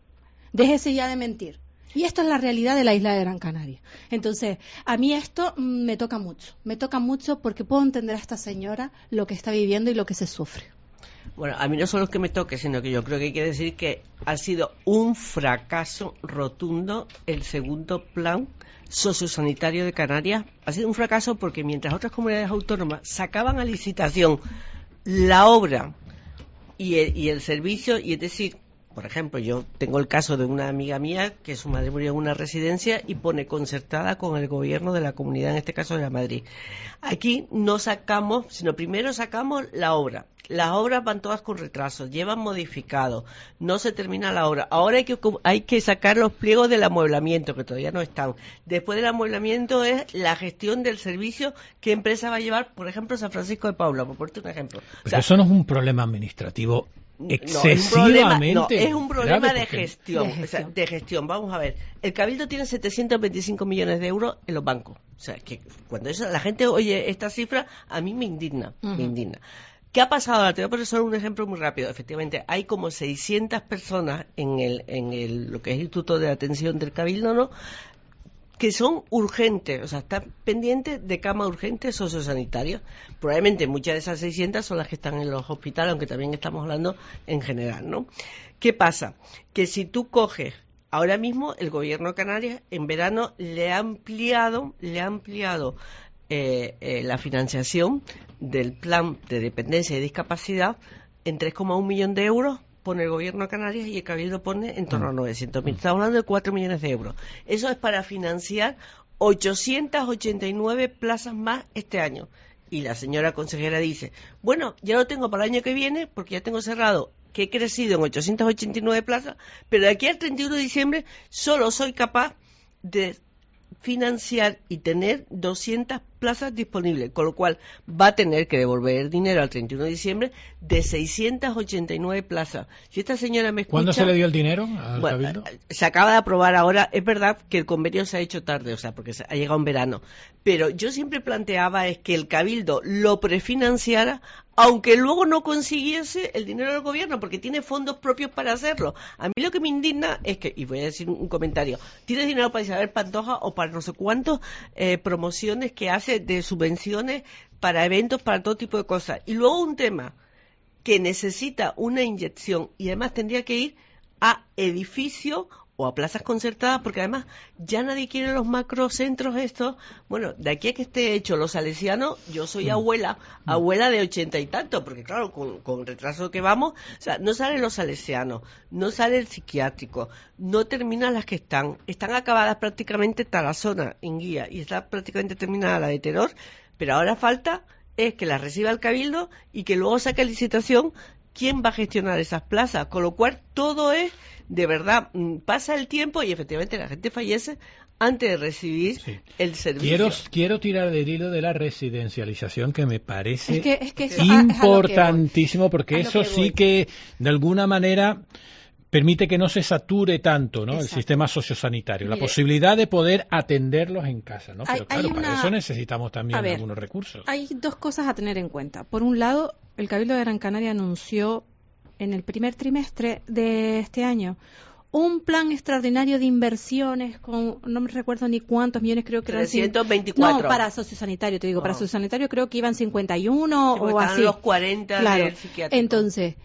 Déjese ya de mentir. Y esto es la realidad de la isla de Gran Canaria. Entonces, a mí esto me toca mucho. Me toca mucho porque puedo entender a esta señora lo que está viviendo y lo que se sufre. Bueno, a mí no solo es que me toque, sino que yo creo que hay que decir que ha sido un fracaso rotundo el segundo plan sociosanitario de Canarias. Ha sido un fracaso porque mientras otras comunidades autónomas sacaban a licitación la obra y el, y el servicio, y es decir, por ejemplo, yo tengo el caso de una amiga mía que su madre murió en una residencia y pone concertada con el gobierno de la comunidad, en este caso de la Madrid. Aquí no sacamos, sino primero sacamos la obra. Las obras van todas con retrasos, llevan modificados, no se termina la obra. Ahora hay que, hay que sacar los pliegos del amueblamiento, que todavía no están. Después del amueblamiento es la gestión del servicio, qué empresa va a llevar, por ejemplo, San Francisco de Paula, por ponerte un ejemplo. Pero o sea, eso no es un problema administrativo excesivamente no, es un problema, no, es un problema de gestión, de gestión. O sea, de gestión. Vamos a ver, el Cabildo tiene setecientos veinticinco millones de euros en los bancos. O sea, que cuando eso, la gente oye esta cifra, a mí me indigna, uh-huh. me indigna. ¿Qué ha pasado? Te voy a poner solo un ejemplo muy rápido. Efectivamente, hay como seiscientas personas en el, en el, lo que es el Instituto de Atención del Cabildo, ¿no?, que son urgentes, o sea, están pendientes de cama urgente sociosanitaria. Probablemente muchas de esas seiscientas son las que están en los hospitales, aunque también estamos hablando en general, ¿no? ¿Qué pasa? Que si tú coges, ahora mismo el gobierno de Canarias en verano le ha ampliado, le ha ampliado eh, eh, la financiación del plan de dependencia y discapacidad en tres coma uno millón de euros. Pone el gobierno de Canarias y el Cabildo pone en torno a novecientos mil. Estamos hablando de cuatro millones de euros. Eso es para financiar ochocientas ochenta y nueve plazas más este año. Y la señora consejera dice, bueno, ya lo tengo para el año que viene porque ya tengo cerrado que he crecido en ochocientas ochenta y nueve plazas, pero de aquí al treinta y uno de diciembre solo soy capaz de financiar y tener doscientas plazas disponibles, con lo cual va a tener que devolver dinero al treinta y uno de diciembre de seiscientas ochenta y nueve plazas. Si esta señora me escucha... ¿Cuándo se le dio el dinero al bueno, Cabildo? Se acaba de aprobar ahora. Es verdad que el convenio se ha hecho tarde, o sea, porque ha llegado en verano. Pero yo siempre planteaba es que el Cabildo lo prefinanciara, aunque luego no consiguiese el dinero del gobierno, porque tiene fondos propios para hacerlo. A mí lo que me indigna es que, y voy a decir un comentario, tienes dinero para Isabel Pantoja o para no sé cuántos eh, promociones que hace de subvenciones para eventos, para todo tipo de cosas. Y luego un tema que necesita una inyección y además tendría que ir a edificios o a plazas concertadas, porque además ya nadie quiere los macrocentros estos. Bueno, de aquí a que esté hecho los salesianos, yo soy abuela, abuela de ochenta y tanto, porque claro, con, con retraso que vamos, o sea, no salen los salesianos, no sale el psiquiátrico, no terminan las que están, están acabadas prácticamente Tarazona en Guía, y está prácticamente terminada la de Teror, pero ahora falta es que las reciba el Cabildo y que luego saque licitación quién va a gestionar esas plazas, con lo cual todo es, de verdad, pasa el tiempo y efectivamente la gente fallece antes de recibir sí. el servicio. Quiero, quiero tirar del hilo de la residencialización, que me parece es que, es que eso, importantísimo, porque eso que sí que, de alguna manera, permite que no se sature tanto, ¿no? El sistema sociosanitario, Mire, la posibilidad de poder atenderlos en casa, ¿no? Pero hay, claro, hay una... para eso necesitamos también ver, algunos recursos. Hay dos cosas a tener en cuenta. Por un lado, el Cabildo de Gran Canaria anunció en el primer trimestre de este año un plan extraordinario de inversiones con, no me recuerdo ni cuántos millones, creo que eran trescientos veinticuatro. No, para sociosanitario, te digo, oh. para sociosanitario creo que iban cincuenta y uno sí, o así. los cuarenta claro. del psiquiátrico. Entonces,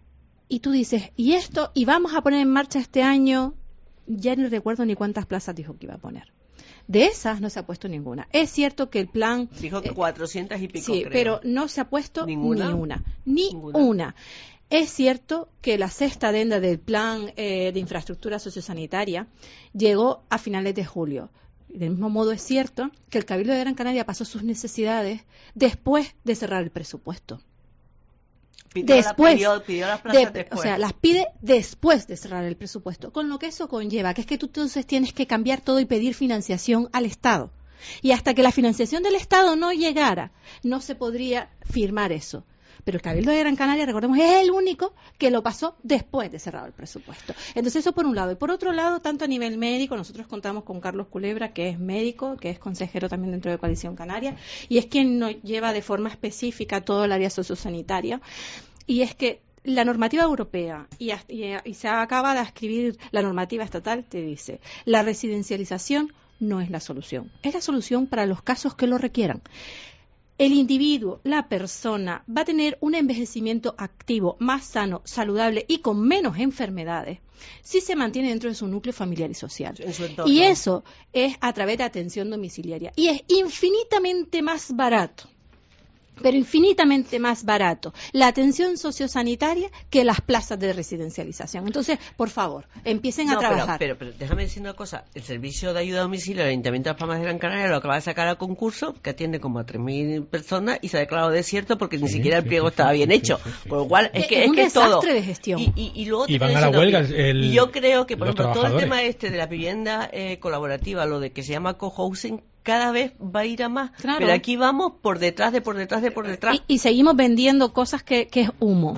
y tú dices, y esto, y vamos a poner en marcha este año, ya ni recuerdo ni cuántas plazas dijo que iba a poner. De esas no se ha puesto ninguna. Es cierto que el plan... Dijo que cuatrocientas y pico, sí, creo. Pero no se ha puesto ¿Ninguna? ni una. Ni ¿Ninguna? una. Es cierto que la sexta adenda del plan eh, de infraestructura sociosanitaria llegó a finales de julio. Del mismo modo es cierto que el Cabildo de Gran Canaria pasó sus necesidades después de cerrar el presupuesto. Pidió después, la, pidió, pidió las plazas de, después. O sea, las pide después de cerrar el presupuesto, con lo que eso conlleva, que es que tú entonces tienes que cambiar todo y pedir financiación al Estado. Y hasta que la financiación del Estado no llegara, no se podría firmar eso. Pero el Cabildo de Gran Canaria, recordemos, es el único que lo pasó después de cerrado el presupuesto. Entonces eso por un lado. Y por otro lado, tanto a nivel médico, nosotros contamos con Carlos Culebra, que es médico, que es consejero también dentro de Coalición Canaria, y es quien nos lleva de forma específica todo el área sociosanitaria. Y es que la normativa europea, y, y, y se acaba de escribir la normativa estatal, te dice, la residencialización no es la solución. Es la solución para los casos que lo requieran. El individuo, la persona, va a tener un envejecimiento activo, más sano, saludable y con menos enfermedades si se mantiene dentro de su núcleo familiar y social. Y eso es a través de atención domiciliaria. Y es infinitamente más barato, pero infinitamente más barato la atención sociosanitaria que las plazas de residencialización. Entonces, por favor, empiecen a no, trabajar. Pero, pero, pero déjame decir una cosa. El servicio de ayuda a domicilio del Ayuntamiento de Las Palmas de Gran Canaria lo acaba de sacar a concurso, que atiende como a tres mil personas, y se ha declarado desierto porque ni sí, siquiera el pliego sí, estaba sí, bien sí, hecho. Sí, sí, Con lo cual, es que es, un que desastre todo. de gestión. Y, y, y, luego y van a la huelga. El, y yo creo que, por ejemplo, todo el tema este de la vivienda eh, colaborativa, lo de que se llama cohousing, cada vez va a ir a más, claro. Pero aquí vamos por detrás de por detrás de por detrás. Y, y seguimos vendiendo cosas que, que es humo.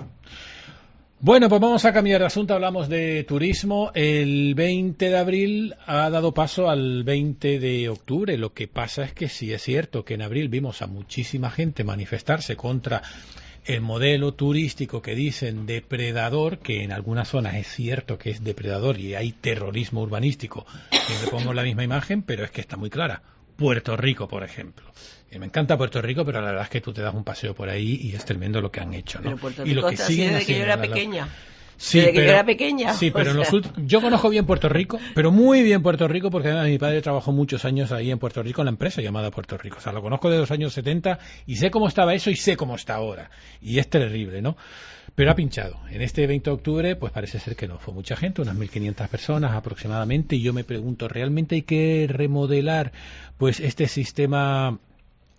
Bueno, pues vamos a cambiar de asunto, hablamos de turismo. El veinte de abril ha dado paso al veinte de octubre. Lo que pasa es que sí es cierto que en abril vimos a muchísima gente manifestarse contra el modelo turístico que dicen depredador, que en algunas zonas es cierto que es depredador y hay terrorismo urbanístico. Siempre pongo la misma imagen, pero es que está muy clara. Puerto Rico, por ejemplo. Y me encanta Puerto Rico, pero la verdad es que tú te das un paseo por ahí y es tremendo lo que han hecho, ¿no? Pero Puerto y Rico lo que siguen desde haciendo, que yo era la, pequeña. Sí, desde pero, que yo era pequeña. Sí, pero en sea. los ult- yo conozco bien Puerto Rico, pero muy bien Puerto Rico, porque además mi padre trabajó muchos años ahí en Puerto Rico, en la empresa llamada Puerto Rico. O sea, lo conozco de los años setenta y sé cómo estaba eso y sé cómo está ahora. Y es terrible, ¿no? Pero ha pinchado. En este veinte de octubre, pues parece ser que no fue mucha gente, unas mil quinientas personas aproximadamente, y yo me pregunto, ¿realmente hay que remodelar pues este sistema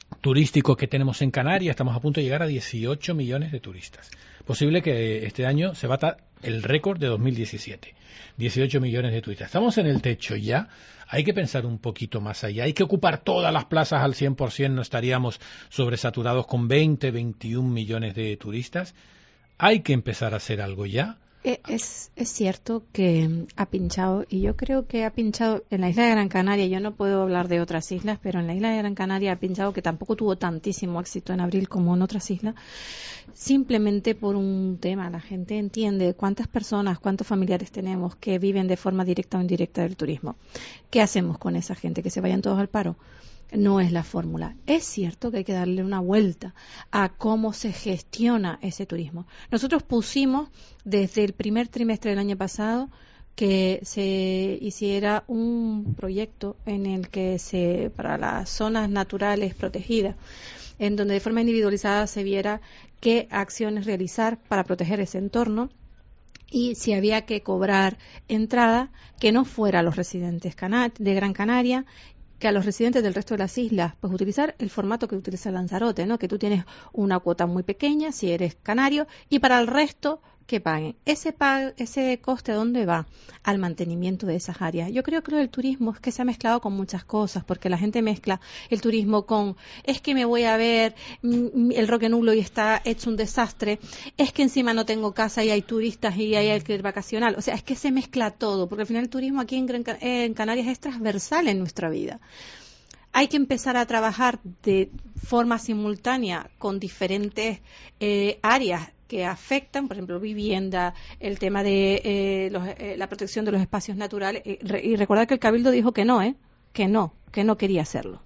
turístico que tenemos en Canarias. Estamos a punto de llegar a dieciocho millones de turistas. Posible que este año se bata el récord de dos mil diecisiete. dieciocho millones de turistas. Estamos en el techo ya. Hay que pensar un poquito más allá. Hay que ocupar todas las plazas al cien por ciento. No estaríamos sobresaturados con veinte, veintiún millones de turistas. Hay que empezar a hacer algo ya. Es, es cierto que ha pinchado, y yo creo que ha pinchado en la isla de Gran Canaria. Yo no puedo hablar de otras islas, pero en la isla de Gran Canaria ha pinchado, que tampoco tuvo tantísimo éxito en abril como en otras islas, simplemente por un tema. La gente entiende cuántas personas, cuántos familiares tenemos que viven de forma directa o indirecta del turismo. ¿Qué hacemos con esa gente? ¿Que se vayan todos al paro? No es la fórmula. Es cierto que hay que darle una vuelta a cómo se gestiona ese turismo. Nosotros pusimos desde el primer trimestre del año pasado que se hiciera un proyecto en el que se, para las zonas naturales protegidas, en donde de forma individualizada se viera qué acciones realizar para proteger ese entorno, y si había que cobrar entrada, que no fuera a los residentes de Gran Canaria, que a los residentes del resto de las islas, pues utilizar el formato que utiliza Lanzarote, ¿no? Que tú tienes una cuota muy pequeña si eres canario, y para el resto que paguen. Ese pa- ese coste, ¿a dónde va? Al mantenimiento de esas áreas. Yo creo que lo del turismo es que se ha mezclado con muchas cosas, porque la gente mezcla el turismo con, es que me voy a ver mm, el Roque Nublo y está hecho un desastre, es que encima no tengo casa y hay turistas y hay alquiler vacacional. O sea, es que se mezcla todo, porque al final el turismo aquí en, Gran Can- en Canarias es transversal en nuestra vida. Hay que empezar a trabajar de forma simultánea con diferentes eh, áreas que afectan, por ejemplo, vivienda, el tema de eh, los, eh, la protección de los espacios naturales, y, re, y recordar que el Cabildo dijo que no, ¿eh? que no, que no quería hacerlo.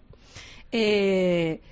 Eh,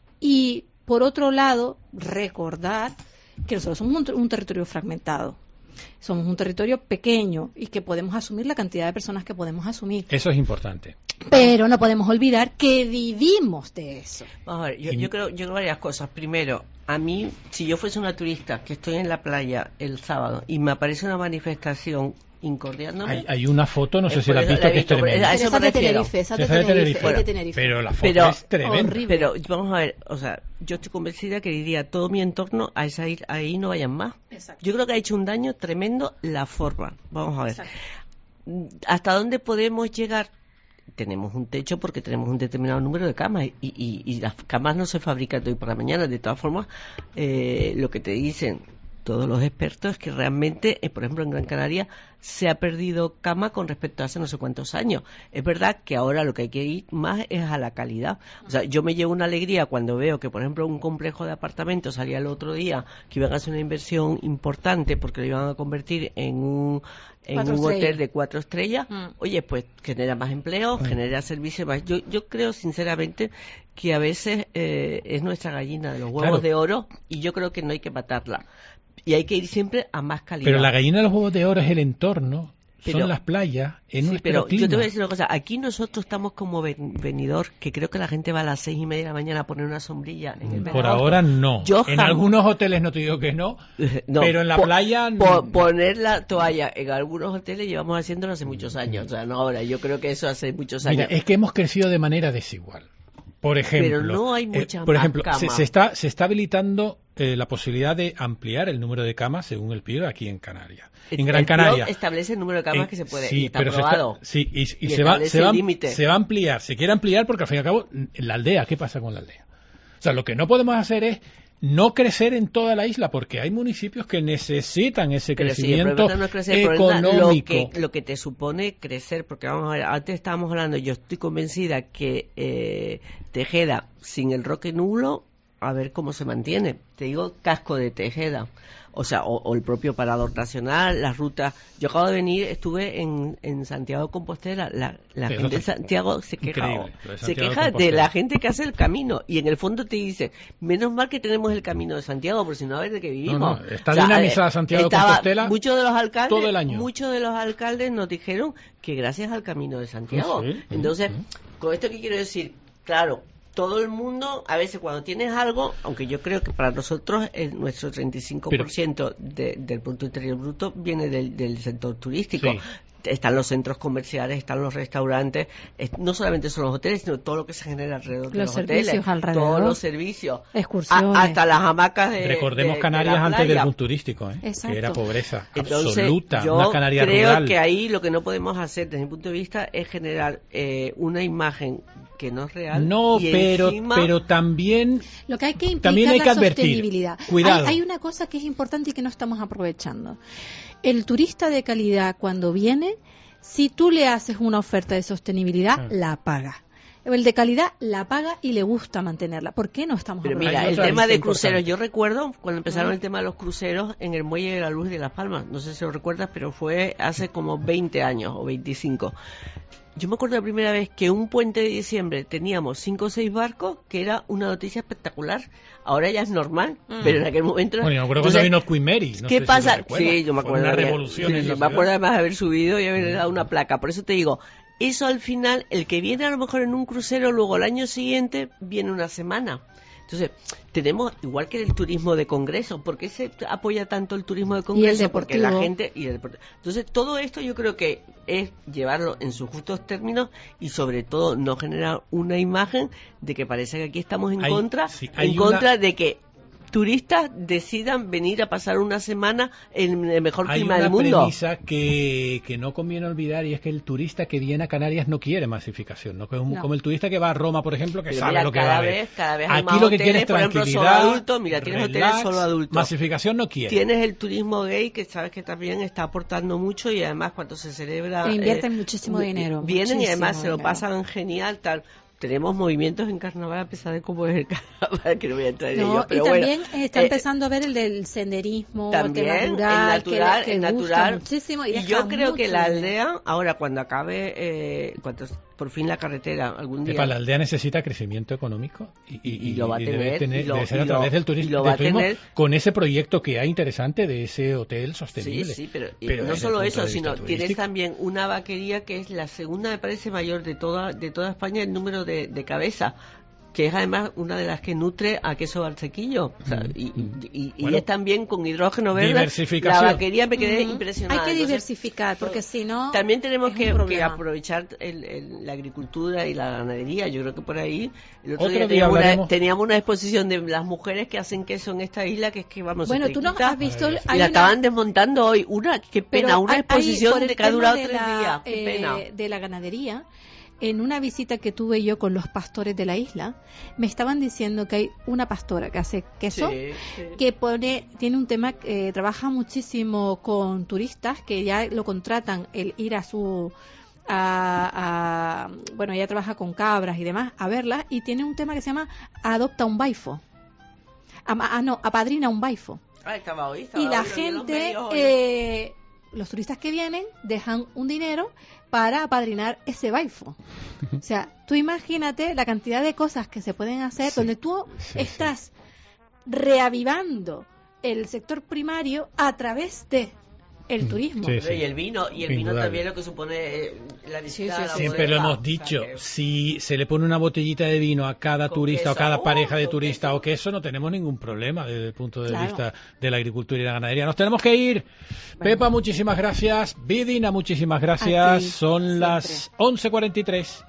y, por otro lado, recordar que nosotros somos un, un territorio fragmentado. Somos un territorio pequeño y que podemos asumir la cantidad de personas que podemos asumir. Eso es importante. Pero no podemos olvidar que vivimos de eso. Vamos a ver, yo, yo creo yo creo varias cosas. Primero, a mí, si yo fuese una turista que estoy en la playa el sábado y me aparece una manifestación incordiándome... Hay, hay una foto, no sé si la has visto, que es tremenda. A eso me refiero. Esa de Tenerife, esa de Tenerife. Pero la foto pero, es tremenda. Pero vamos a ver, o sea, yo estoy convencida que diría todo mi entorno a esa isla, ahí no vayan más. Exacto. Yo creo que ha hecho un daño tremendo la forma. Vamos a ver. Exacto. ¿Hasta dónde podemos llegar? Tenemos un techo porque tenemos un determinado número de camas y, y, y las camas no se fabrican de hoy por la mañana. De todas formas, eh, lo que te dicen todos los expertos es que realmente, eh, por ejemplo, en Gran Canaria se ha perdido cama con respecto a hace no sé cuántos años. Es verdad que ahora lo que hay que ir más es a la calidad. O sea, yo me llevo una alegría cuando veo que, por ejemplo, un complejo de apartamentos salía el otro día que iban a hacer una inversión importante porque lo iban a convertir en un en cuatro un estrellas. Hotel de cuatro estrellas. Mm. Oye, pues genera más empleo, mm. genera servicios más. Yo yo creo sinceramente que a veces eh, es nuestra gallina de los huevos claro. de oro y yo creo que no hay que matarla. Y hay que ir siempre a más calidad. Pero la gallina de los huevos de oro es el entorno, pero, son las playas, en sí, nuestro pero clima. Yo te voy a decir una cosa, aquí nosotros estamos como venidor, que creo que la gente va a las seis y media de la mañana a poner una sombrilla en el Por ahora no. Yo en jam... algunos hoteles no te digo que no, no pero en la po playa... Po poner la toalla en algunos hoteles llevamos haciéndolo hace muchos años, o sea, no ahora, yo creo que eso hace muchos años. Mira, es que hemos crecido de manera desigual. Por ejemplo, pero no hay muchas eh, por ejemplo, más camas. Se, se está se está habilitando eh, la posibilidad de ampliar el número de camas según el P I R aquí en Canarias. En Gran el Canaria establece el número de camas eh, que se puede sí, y está pero aprobado. Se está, sí, y, y, y se va se va, se va a ampliar, se quiere ampliar porque al fin y al cabo la aldea, ¿qué pasa con la aldea? O sea, lo que no podemos hacer es no crecer en toda la isla porque hay municipios que necesitan ese pero crecimiento sí, no es crecer, económico. Lo que, lo que te supone crecer, porque vamos a ver, antes estábamos hablando, yo estoy convencida que eh, Tejeda sin el Roque Nublo, a ver cómo se mantiene. Te digo casco de Tejeda. O sea, o, o el propio Parador Nacional, las rutas. Yo acabo de venir, estuve en, en Santiago de Compostela. La, la sí, gente de Santiago se queja, de se queja de, de la gente que hace el camino. Y en el fondo te dice, menos mal que tenemos el camino de Santiago, porque si no, a ver de qué vivimos. No, no, está o sea, dinamizada Santiago de Compostela muchos de los alcaldes, todo el año. Muchos de los alcaldes nos dijeron que gracias al camino de Santiago. Sí, sí, Entonces, sí. con esto que quiero decir, claro, todo el mundo, a veces cuando tienes algo, aunque yo creo que para nosotros el, nuestro treinta y cinco por ciento de, del Producto Interior Bruto viene del, del sector turístico, sí. están los centros comerciales, están los restaurantes, no solamente son los hoteles, sino todo lo que se genera alrededor de los, los hoteles, alrededor, todos los servicios, excursiones, a, hasta las hamacas de recordemos de, Canarias de antes del boom turístico, ¿eh? que era pobreza Entonces, absoluta, yo una Canarias creo rural. que ahí lo que no podemos hacer desde mi punto de vista es generar eh, una imagen que no es real. No, y pero encima... pero también lo que hay que implicar también hay que la advertir. Sostenibilidad. Cuidado. Hay, hay una cosa que es importante y que no estamos aprovechando. El turista de calidad cuando viene, si tú le haces una oferta de sostenibilidad, ah. la paga. El de calidad la paga y le gusta mantenerla. ¿Por qué no estamos Pero aprovechando? mira, el tema de cruceros, yo recuerdo cuando empezaron ¿Mm? el tema de los cruceros en el Muelle de la Luz de Las Palmas, no sé si lo recuerdas, pero fue hace como veinte años o veinticinco. Yo me acuerdo la primera vez que un puente de diciembre teníamos cinco o seis barcos, que era una noticia espectacular. Ahora ya es normal, mm. pero en aquel momento... Bueno, yo me acuerdo cuando vino Queen Mary. No ¿Qué sé pasa? Si sí, yo me acuerdo. Una revolución sí, en la me ciudad. acuerdo además de haber subido y haber dado una placa. Por eso te digo, eso al final, el que viene a lo mejor en un crucero, luego el año siguiente viene una semana. Entonces, tenemos, igual que el turismo de congreso, ¿por qué se apoya tanto el turismo de congreso? Y el deportivo. Porque la gente... y el deportivo. Entonces, todo esto yo creo que es llevarlo en sus justos términos y sobre todo no generar una imagen de que parece que aquí estamos en hay, contra, sí, en contra de que turistas decidan venir a pasar una semana en el mejor clima del mundo. Hay una premisa que, que no conviene olvidar, y es que el turista que viene a Canarias no quiere masificación, no como, no. como el turista que va a Roma, por ejemplo, que Pero sabe mira, lo que cada va a vez, ver. Cada vez hay Aquí más lo que hoteles, quiere es por ejemplo, solo tranquilidad, adultos, mira, tienes relax, hoteles solo adultos. Masificación no quiere. Tienes el turismo gay, que sabes que también está aportando mucho, y además cuando se celebra... E invierten eh, muchísimo dinero. Vienen muchísimo y además se lo dinero. pasan genial, tal... Tenemos movimientos en carnaval a pesar de cómo es el carnaval, que no voy a entrar en no, ello, pero y también bueno, está eh, empezando a ver el del senderismo, también, tema rural, el natural, que, que el gusta natural. muchísimo. Y, y yo creo que la dinero. aldea, ahora cuando acabe, eh, cuando por fin la carretera, algún día... Epa, la aldea necesita crecimiento económico y, y, y lo va a y tener, debe, tener, y lo, debe ser y a través lo, del turismo, lo va del turismo a tener, con ese proyecto que hay interesante de ese hotel sostenible. Sí, sí, pero, pero no solo eso, sino turístico. tienes también una vaquería que es la segunda, me parece, mayor de toda de toda España el número de, de cabeza, que es además una de las que nutre a Queso Barcequillo. O sea, mm, y, y, y, bueno, y es también con hidrógeno verde. Diversificación. La vaquería me quedé mm, impresionada. Hay que Entonces, diversificar, porque si no... También tenemos que, que aprovechar el, el, la agricultura y la ganadería. Yo creo que por ahí... El otro, otro día, día teníamos, una, teníamos una exposición de las mujeres que hacen queso en esta isla, que es que vamos... Bueno, tú no has visto... Y la una... estaban desmontando hoy. Una, qué pena, Pero una hay, exposición hay, de que ha durado tres la, días. Qué eh, pena. De la ganadería... En una visita que tuve yo con los pastores de la isla, me estaban diciendo que hay una pastora que hace queso, sí, sí. que pone, tiene un tema, eh, trabaja muchísimo con turistas que ya lo contratan el ir a su, a, a, bueno, ella trabaja con cabras y demás, a verlas, y tiene un tema que se llama Adopta un baifo. Ah, no, apadrina un baifo. Ah, estaba hoy, estaba y la hoy, gente, los, eh, los turistas que vienen dejan un dinero para apadrinar ese baifo. O sea, tú imagínate la cantidad de cosas que se pueden hacer, sí, donde tú sí, estás sí. reavivando el sector primario a través de el turismo. Sí, sí. Y el vino, y el vino también, lo que supone eh, la visita sí, sí, a la Siempre bodega. Lo hemos dicho, o sea que... si se le pone una botellita de vino a cada turista queso, o cada pareja de turista o queso, no tenemos ningún problema desde el punto de claro. vista de la agricultura y la ganadería. Nos tenemos que ir. Bueno. Pepa, muchísimas gracias. Vidina, muchísimas gracias. Son siempre. Las once cuarenta y tres.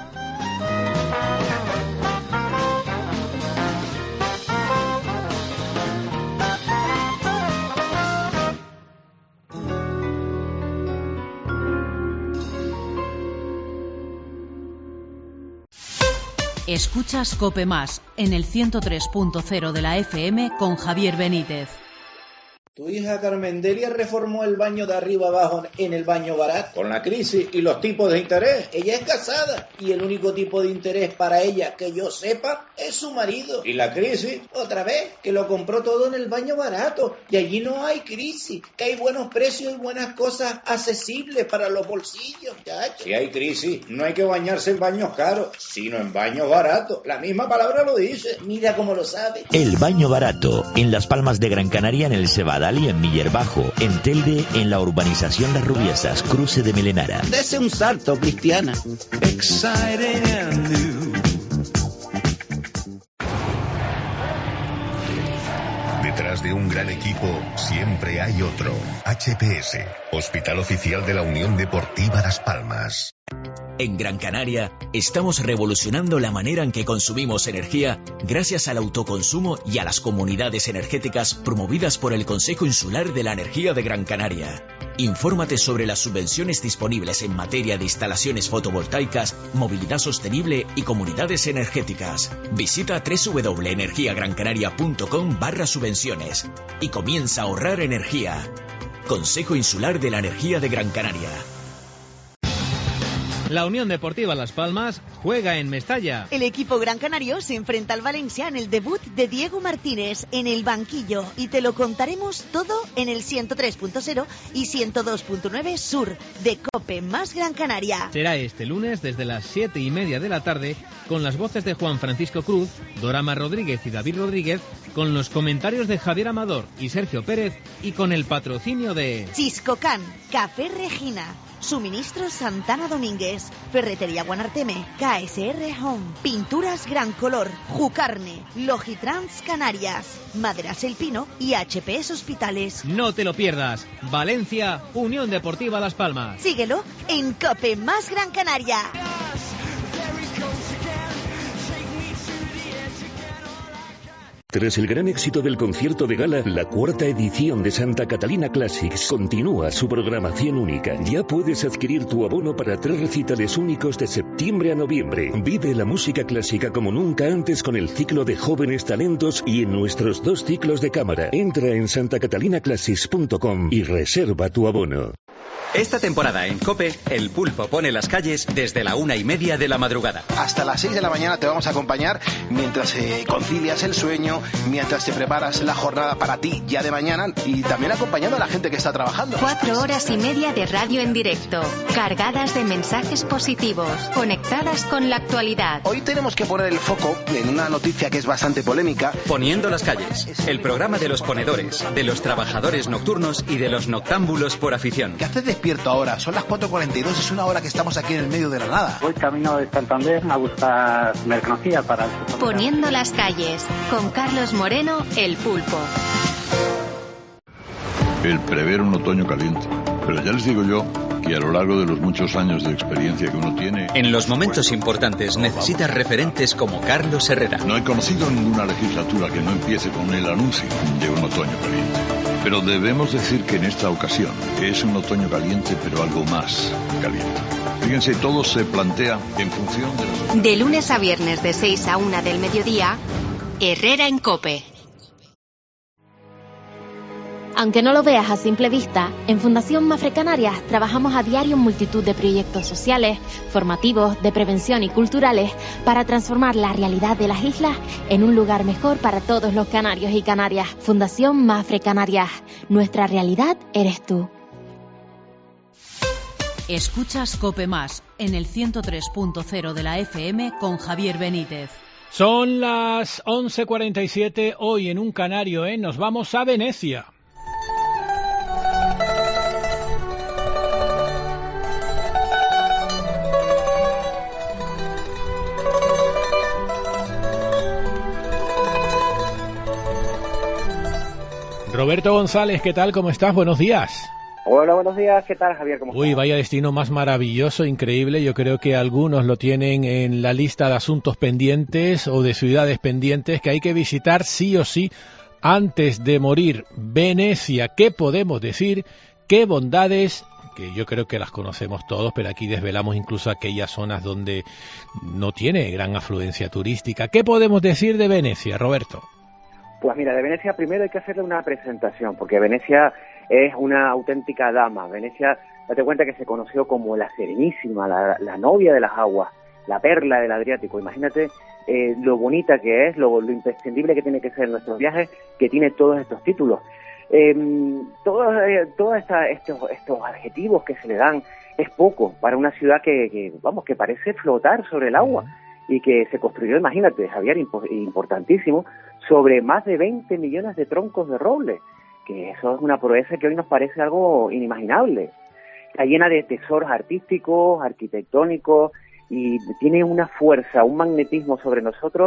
Escuchas COPE Más en el ciento tres punto cero de la F M con Javier Benítez. Tu hija Carmendelia reformó el baño de arriba abajo en el baño barato. Con la crisis y los tipos de interés, ella es casada y el único tipo de interés para ella que yo sepa es su marido. Y la crisis, otra vez, que lo compró todo en el baño barato y allí no hay crisis, que hay buenos precios y buenas cosas accesibles para los bolsillos, chacho. Si hay crisis, no hay que bañarse en baños caros, sino en baños baratos. La misma palabra lo dice. Mira cómo lo sabe. El baño barato, en Las Palmas de Gran Canaria, en el Cebadal y en Miller Bajo, en Telde, en la urbanización Las Rubiesas, cruce de Melenara. Dese un salto, Cristiana. Exciting and new. Detrás Detrás de un gran equipo siempre hay otro. H P S, Hospital Oficial de la Unión Deportiva Las Palmas. En Gran Canaria estamos revolucionando la manera en que consumimos energía gracias al autoconsumo y a las comunidades energéticas promovidas por el Consejo Insular de la Energía de Gran Canaria. Infórmate sobre las subvenciones disponibles en materia de instalaciones fotovoltaicas, movilidad sostenible y comunidades energéticas. Visita doble u doble u doble u punto energía gran canaria punto com barra subvenciones y comienza a ahorrar energía. Consejo Insular de la Energía de Gran Canaria. La Unión Deportiva Las Palmas juega en Mestalla. El equipo gran canario se enfrenta al Valencia en el debut de Diego Martínez en el banquillo y te lo contaremos todo en el ciento tres punto cero y ciento dos punto nueve Sur de COPE más Gran Canaria. Será este lunes desde las siete y media de la tarde con las voces de Juan Francisco Cruz, Dorama Rodríguez y David Rodríguez, con los comentarios de Javier Amador y Sergio Pérez y con el patrocinio de Chiscocan, Café Regina, Suministros Santana Domínguez, Ferretería Guanarteme, K S R Home, Pinturas Gran Color, Jucarne, Logitrans Canarias, Maderas El Pino y H P S Hospitales. No te lo pierdas. Valencia, Unión Deportiva Las Palmas. Síguelo en COPE más Gran Canaria. Tras el gran éxito del concierto de gala, la cuarta edición de Santa Catalina Classics continúa su programación única. Ya puedes adquirir tu abono para tres recitales únicos de septiembre a noviembre. Vive la música clásica como nunca antes con el ciclo de jóvenes talentos y en nuestros dos ciclos de cámara. Entra en santa catalina classics punto com y reserva tu abono. Esta temporada en COPE, el Pulpo pone las calles desde la una y media de la madrugada. Hasta las seis de la mañana te vamos a acompañar mientras eh, concilias el sueño, mientras te preparas la jornada para ti ya de mañana y también acompañando a la gente que está trabajando. Cuatro horas y media de radio en directo, cargadas de mensajes positivos, conectadas con la actualidad. Hoy tenemos que poner el foco en una noticia que es bastante polémica. Poniendo las calles, el programa de los ponedores, de los trabajadores nocturnos y de los noctámbulos por afición. ¿Qué haces despierto ahora? Son las cuatro cuarenta y dos, es una hora que estamos aquí en el medio de la nada. Voy camino de Santander a buscar mercancía para el... Poniendo las calles, con Carlos Moreno, el Pulpo. El prever un otoño caliente. Pero ya les digo yo que a lo largo de los muchos años de experiencia que uno tiene... En los momentos importantes necesitas referentes como Carlos Herrera. No he conocido ninguna legislatura que no empiece con el anuncio de un otoño caliente. Pero debemos decir que en esta ocasión es un otoño caliente, pero algo más caliente. Fíjense, todo se plantea en función de... Los... De lunes a viernes de seis a una del mediodía, Herrera en COPE. Aunque no lo veas a simple vista, en Fundación Mafre Canarias trabajamos a diario en multitud de proyectos sociales, formativos, de prevención y culturales para transformar la realidad de las islas en un lugar mejor para todos los canarios y canarias. Fundación Mafre Canarias. Nuestra realidad eres tú. Escuchas COPE Más en el ciento tres punto cero de la F M con Javier Benítez. Son las once cuarenta y siete, hoy en un canario, ¿eh? Nos vamos a Venecia. Roberto González, ¿qué tal? ¿Cómo estás? Buenos días. Hola, buenos días. ¿Qué tal, Javier? ¿Cómo estás? Uy, vaya destino más maravilloso, increíble. Yo creo que algunos lo tienen en la lista de asuntos pendientes o de ciudades pendientes que hay que visitar sí o sí antes de morir. Venecia, ¿qué podemos decir? ¿Qué bondades? Que yo creo que las conocemos todos, pero aquí desvelamos incluso aquellas zonas donde no tiene gran afluencia turística. ¿Qué podemos decir de Venecia, Roberto? Pues mira, de Venecia primero hay que hacerle una presentación, porque Venecia es una auténtica dama. Venecia, date cuenta que se conoció como la Serenísima, la, la novia de las aguas, la perla del Adriático. Imagínate eh, lo bonita que es, lo, lo imprescindible que tiene que ser nuestros viajes, que tiene todos estos títulos. Eh, todos eh, todos esta, estos, estos adjetivos que se le dan es poco para una ciudad que, que, vamos, que parece flotar sobre el agua y que se construyó, imagínate, Javier, impo- importantísimo, sobre más de veinte millones de troncos de roble, que eso es una proeza que hoy nos parece algo inimaginable. Está llena de tesoros artísticos, arquitectónicos, y tiene una fuerza, un magnetismo sobre nosotros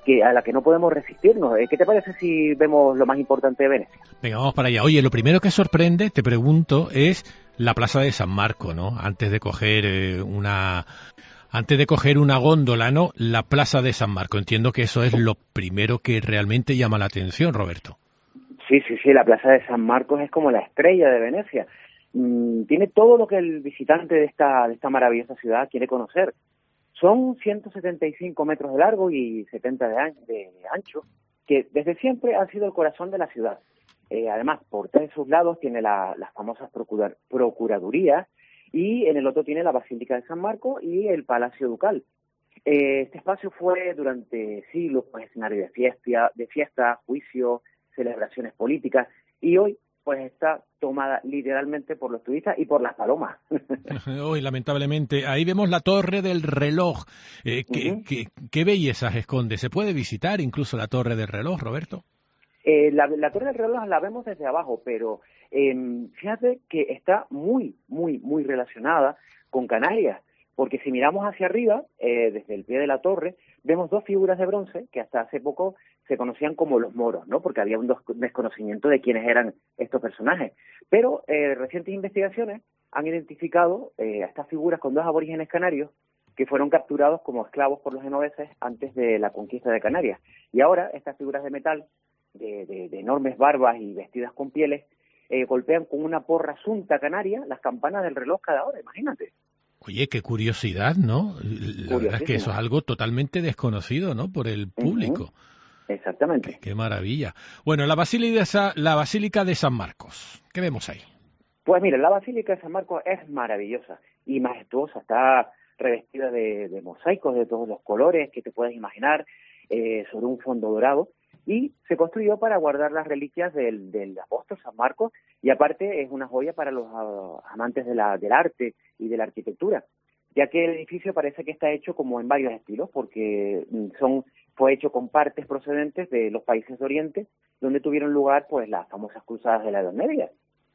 que a la que no podemos resistirnos. ¿Qué te parece si vemos lo más importante de Venecia? Venga, vamos para allá. Oye, lo primero que sorprende, te pregunto, es la Plaza de San Marco, ¿no? Antes de coger eh, una... Antes de coger una góndola, ¿no? La Plaza de San Marco. Entiendo que eso es lo primero que realmente llama la atención, Roberto. Sí, sí, sí, la Plaza de San Marcos es como la estrella de Venecia. Mm, tiene todo lo que el visitante de esta, de esta maravillosa ciudad quiere conocer. Son ciento setenta y cinco metros de largo y setenta de, an- de ancho, que desde siempre ha sido el corazón de la ciudad. Eh, además, por tres de sus lados tiene la, las famosas procura- procuradurías, y en el otro tiene la Basílica de San Marcos y el Palacio Ducal. Eh, este espacio fue durante siglos pues, escenario de fiesta, de fiesta, juicios, celebraciones políticas, y hoy pues está tomada literalmente por los turistas y por las palomas. Hoy, lamentablemente, ahí vemos la Torre del Reloj. Eh, ¿qué, Uh-huh. qué, qué bellezas esconde? ¿Se puede visitar incluso la Torre del Reloj, Roberto? Eh, la, la Torre del Reloj la vemos desde abajo, pero eh, fíjate que está muy, muy, muy relacionada con Canarias, porque si miramos hacia arriba, eh, desde el pie de la torre, vemos dos figuras de bronce que hasta hace poco se conocían como los moros, ¿no? Porque había un dos- desconocimiento de quiénes eran estos personajes. Pero eh, recientes investigaciones han identificado eh, a estas figuras con dos aborígenes canarios que fueron capturados como esclavos por los genoveses antes de la conquista de Canarias. Y ahora estas figuras de metal, de, de, de enormes barbas y vestidas con pieles, eh, golpean con una porra sunta canaria las campanas del reloj cada hora, imagínate. Oye, qué curiosidad, ¿no? La verdad es que eso es algo totalmente desconocido, ¿no? Por el público. Uh-huh. Exactamente. Qué, qué maravilla. Bueno, la Basílica, de Sa- la Basílica de San Marcos. ¿Qué vemos ahí? Pues mira, la Basílica de San Marcos es maravillosa y majestuosa. Está revestida de, de mosaicos de todos los colores que te puedes imaginar, eh, sobre un fondo dorado, y se construyó para guardar las reliquias del, del apóstol San Marcos, y aparte es una joya para los uh, amantes de la, del arte y de la arquitectura, ya que el edificio parece que está hecho como en varios estilos, porque son fue hecho con partes procedentes de los países de Oriente, donde tuvieron lugar pues las famosas cruzadas de la Edad Media.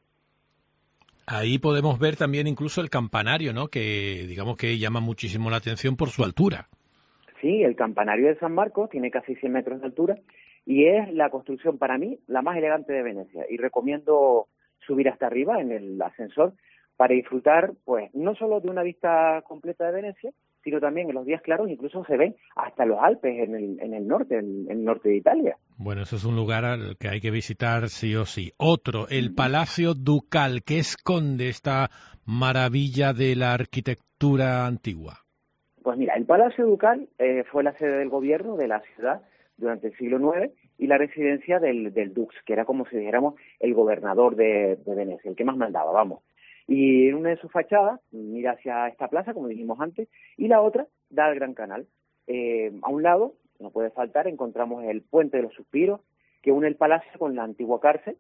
Ahí podemos ver también incluso el campanario, ¿no? Que digamos que llama muchísimo la atención por su altura. Sí, el campanario de San Marcos tiene casi cien metros de altura y es la construcción para mí la más elegante de Venecia, y recomiendo subir hasta arriba en el ascensor para disfrutar pues no solo de una vista completa de Venecia, sino también en los días claros incluso se ven hasta los Alpes en el, en el norte, en, en el norte de Italia. Bueno, eso es un lugar al que hay que visitar sí o sí. Otro, el Palacio Ducal, que esconde esta maravilla de la arquitectura antigua. Pues mira, el Palacio Ducal eh, fue la sede del gobierno de la ciudad durante el siglo nueve y la residencia del, del Dux, que era como si dijéramos el gobernador de, de Venecia, el que más mandaba, vamos. Y en una de sus fachadas mira hacia esta plaza, como dijimos antes, y la otra da al Gran Canal. Eh, a un lado, no puede faltar, encontramos el Puente de los Suspiros, que une el palacio con la antigua cárcel,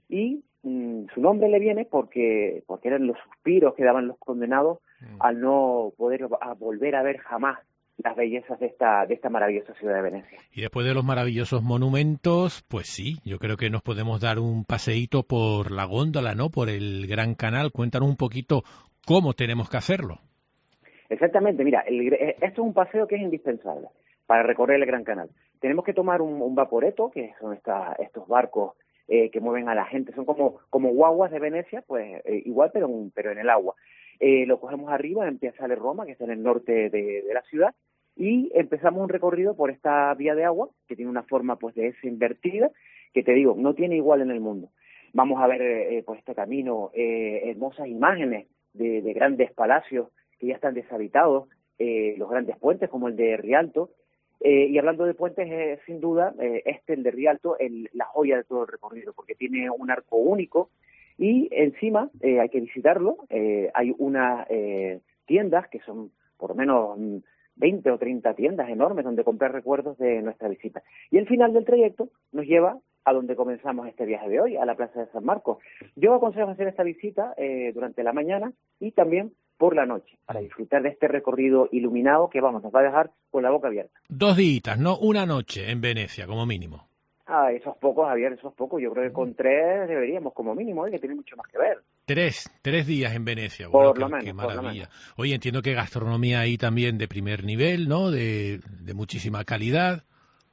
y mmm, su nombre le viene porque, porque eran los suspiros que daban los condenados mm. al no poder a volver a ver jamás las bellezas de esta de esta maravillosa ciudad de Venecia. Y después de los maravillosos monumentos, pues sí, yo creo que nos podemos dar un paseíto por la góndola, ¿no? Por el Gran Canal. Cuéntanos un poquito cómo tenemos que hacerlo. Exactamente, mira, el, esto es un paseo que es indispensable para recorrer el Gran Canal. Tenemos que tomar un, un vaporetto, que son esta, estos barcos eh, que mueven a la gente, son como como guaguas de Venecia, pues eh, igual, pero, pero en el agua. Eh, lo cogemos arriba en Piazza de Roma, que está en el norte de, de la ciudad, y empezamos un recorrido por esta vía de agua, que tiene una forma pues de S invertida, que te digo, no tiene igual en el mundo. Vamos a ver eh, por este camino eh, hermosas imágenes de, de grandes palacios que ya están deshabitados, eh, los grandes puentes como el de Rialto, eh, y hablando de puentes, eh, sin duda, eh, este, el de Rialto, el, la joya de todo el recorrido, porque tiene un arco único, y encima eh, hay que visitarlo, eh, hay unas eh, tiendas que son por lo menos veinte o treinta tiendas enormes donde comprar recuerdos de nuestra visita. Y el final del trayecto nos lleva a donde comenzamos este viaje de hoy, a la Plaza de San Marcos. Yo aconsejo hacer esta visita eh, durante la mañana y también por la noche, para disfrutar de este recorrido iluminado que, vamos, nos va a dejar con la boca abierta. Dos días, ¿no? Una noche en Venecia, como mínimo. Ah, esos pocos, Javier, esos pocos. Yo creo que con tres deberíamos, como mínimo, ¿eh? Que tiene mucho más que ver. Tres, tres días en Venecia. Por bueno, lo qué, menos, qué por lo maravilla. menos. Oye, entiendo que gastronomía ahí también de primer nivel, ¿no? De, de muchísima calidad.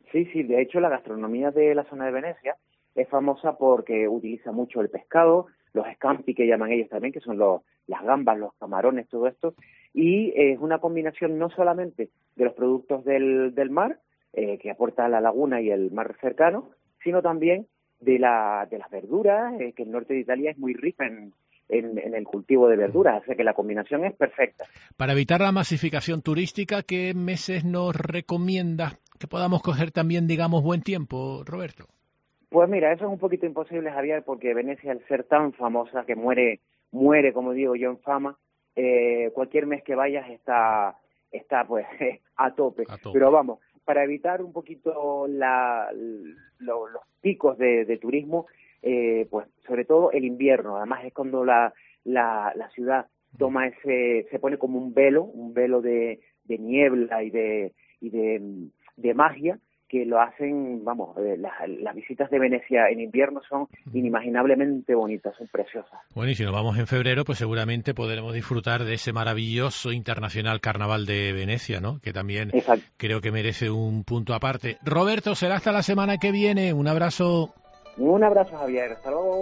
Sí, sí, de hecho la gastronomía de la zona de Venecia es famosa porque utiliza mucho el pescado, los scampi que llaman ellos también, que son los, las gambas, los camarones, todo esto, y es una combinación no solamente de los productos del, del mar, eh, que aporta la laguna y el mar cercano, sino también de, la, de las verduras, eh, que el norte de Italia es muy rica en, en, en el cultivo de verduras, o sea que la combinación es perfecta. Para evitar la masificación turística, ¿qué meses nos recomienda que podamos coger también, digamos, buen tiempo, Roberto? Pues mira, eso es un poquito imposible, Javier, porque Venecia, al ser tan famosa, que muere, muere, como digo yo, en fama, eh, cualquier mes que vayas está, está pues, a tope. a tope. Pero vamos, para evitar un poquito la, lo, los picos de, de turismo, eh, pues sobre todo el invierno, además es cuando la, la, la ciudad toma ese, se pone como un velo, un velo de, de niebla y de, y de, de magia, que lo hacen, vamos, eh, las, las visitas de Venecia en invierno son inimaginablemente bonitas, son preciosas. Bueno, y si nos vamos en febrero, pues seguramente podremos disfrutar de ese maravilloso internacional Carnaval de Venecia, ¿no? Que también Exacto. creo que merece un punto aparte. Roberto, será hasta la semana que viene. Un abrazo. Un abrazo, Javier. Hasta luego.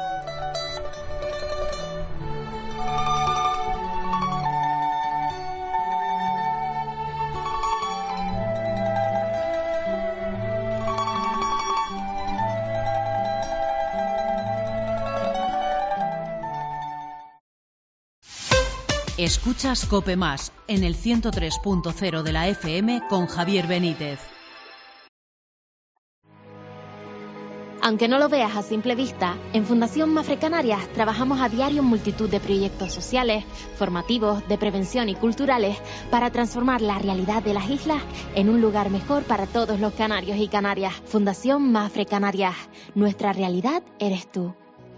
Escuchas COPE Más en el ciento tres punto cero de la F M con Javier Benítez. Aunque no lo veas a simple vista, en Fundación Mafre Canarias trabajamos a diario en multitud de proyectos sociales, formativos, de prevención y culturales para transformar la realidad de las islas en un lugar mejor para todos los canarios y canarias. Fundación Mafre Canarias. Nuestra realidad eres tú.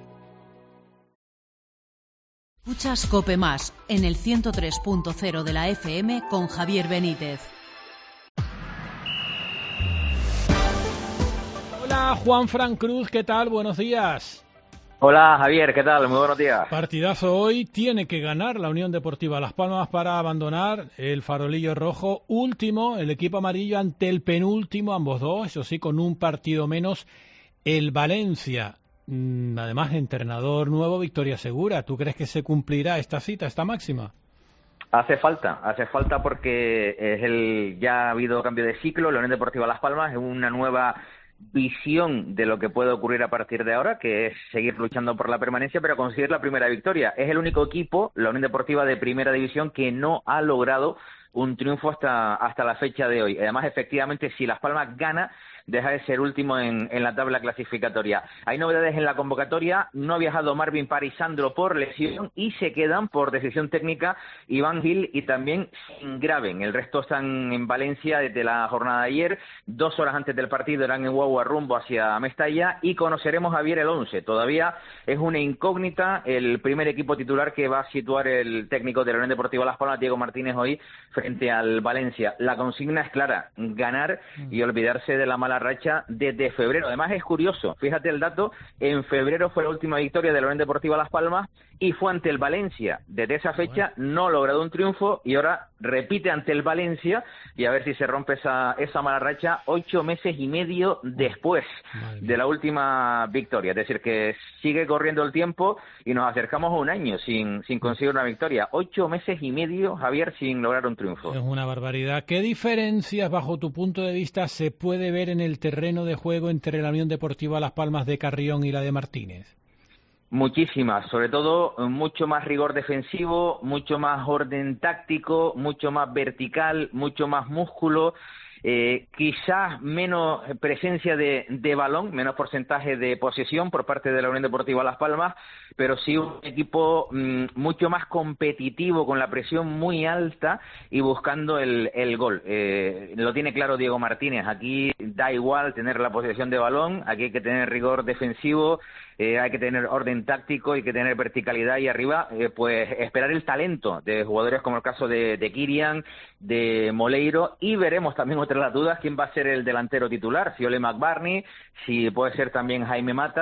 Escuchas COPE Más en el ciento tres punto cero de la F M con Javier Benítez. Hola, Juanfran Cruz, ¿qué tal? Buenos días. Hola, Javier, ¿qué tal? Muy buenos días. Partidazo hoy, tiene que ganar la Unión Deportiva Las Palmas para abandonar el farolillo rojo. Último, el equipo amarillo ante el penúltimo, ambos dos, eso sí, con un partido menos, el Valencia. Además, entrenador nuevo, victoria segura. ¿Tú crees que se cumplirá esta cita, esta máxima? Hace falta, hace falta porque es el ya ha habido cambio de ciclo. La Unión Deportiva Las Palmas es una nueva visión de lo que puede ocurrir a partir de ahora, que es seguir luchando por la permanencia, pero conseguir la primera victoria. Es el único equipo, la Unión Deportiva de Primera División, que no ha logrado un triunfo hasta hasta la fecha de hoy. Además, efectivamente, si Las Palmas gana, deja de ser último en, en la tabla clasificatoria. Hay novedades en la convocatoria. No ha viajado Marvin Parisandro por lesión y se quedan por decisión técnica Iván Gil y también Graven. El resto están en Valencia desde la jornada de ayer. Dos horas antes del partido eran en guagua rumbo hacia Mestalla y conoceremos a Javier el once. Todavía es una incógnita el primer equipo titular que va a situar el técnico de la Unión Deportiva Las Palmas, Diego Martínez, hoy frente al Valencia. La consigna es clara: ganar y olvidarse de la mala racha desde febrero. Además, es curioso, fíjate el dato, en febrero fue la última victoria de la Unión Deportiva Las Palmas y fue ante el Valencia. Desde esa fecha no ha logrado un triunfo y ahora repite ante el Valencia, y a ver si se rompe esa, esa mala racha ocho meses y medio después de la última victoria. Es decir, que sigue corriendo el tiempo y nos acercamos a un año sin, sin conseguir una victoria. Ocho meses y medio, Javier, sin lograr un triunfo. Es una barbaridad. ¿Qué diferencias, bajo tu punto de vista, se puede ver en el terreno de juego entre la Unión Deportiva Las Palmas de Carrión y la de Martínez? Muchísimas, sobre todo mucho más rigor defensivo, mucho más orden táctico, mucho más vertical, mucho más músculo, eh, quizás menos presencia de, de balón, menos porcentaje de posesión por parte de la Unión Deportiva Las Palmas, pero sí un equipo mmm, mucho más competitivo, con la presión muy alta y buscando el, el gol. Eh, lo tiene claro Diego Martínez, aquí da igual tener la posesión de balón, aquí hay que tener rigor defensivo, Eh, hay que tener orden táctico, hay que tener verticalidad y arriba, eh, pues esperar el talento de jugadores como el caso de, de Kirian, de Moleiro, y veremos también otras las dudas quién va a ser el delantero titular, si Ole McBarney, si puede ser también Jaime Mata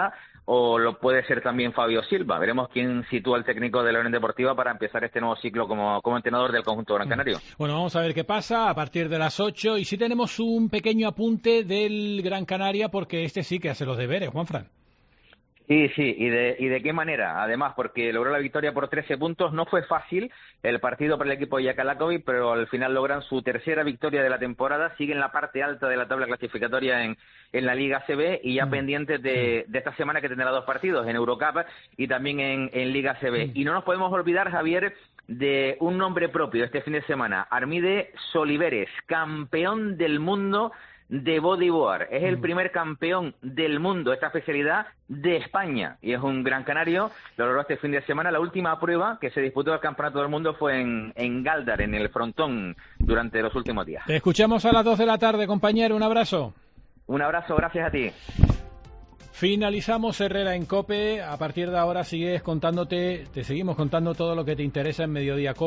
o lo puede ser también Fabio Silva. Veremos quién sitúa el técnico de la Unión Deportiva para empezar este nuevo ciclo como, como entrenador del conjunto gran canario. Bueno, vamos a ver qué pasa a partir de las ocho, y si tenemos un pequeño apunte del Gran Canaria, porque este sí que hace los deberes, Juanfran. Sí, sí, y de, y de qué manera, además, porque logró la victoria por trece puntos, no fue fácil el partido para el equipo de Yakalakovic, pero al final logran su tercera victoria de la temporada, siguen la parte alta de la tabla clasificatoria en, en la Liga A C B y ya mm. pendientes de, de esta semana que tendrá dos partidos, en Eurocup y también en, en Liga A C B. Mm. Y no nos podemos olvidar, Javier, de un nombre propio este fin de semana, Armide Soliveres, campeón del mundo de bodyboard. Es el primer campeón del mundo, esta especialidad de España, y es un gran canario. Lo logró este fin de semana. La última prueba que se disputó el Campeonato del Mundo fue en, en Galdar, en el frontón, durante los últimos días. Te escuchamos a las dos de la tarde, compañero. Un abrazo. Un abrazo, gracias a ti. Finalizamos Herrera en COPE. A partir de ahora sigues contándote, te seguimos contando todo lo que te interesa en Mediodía COPE.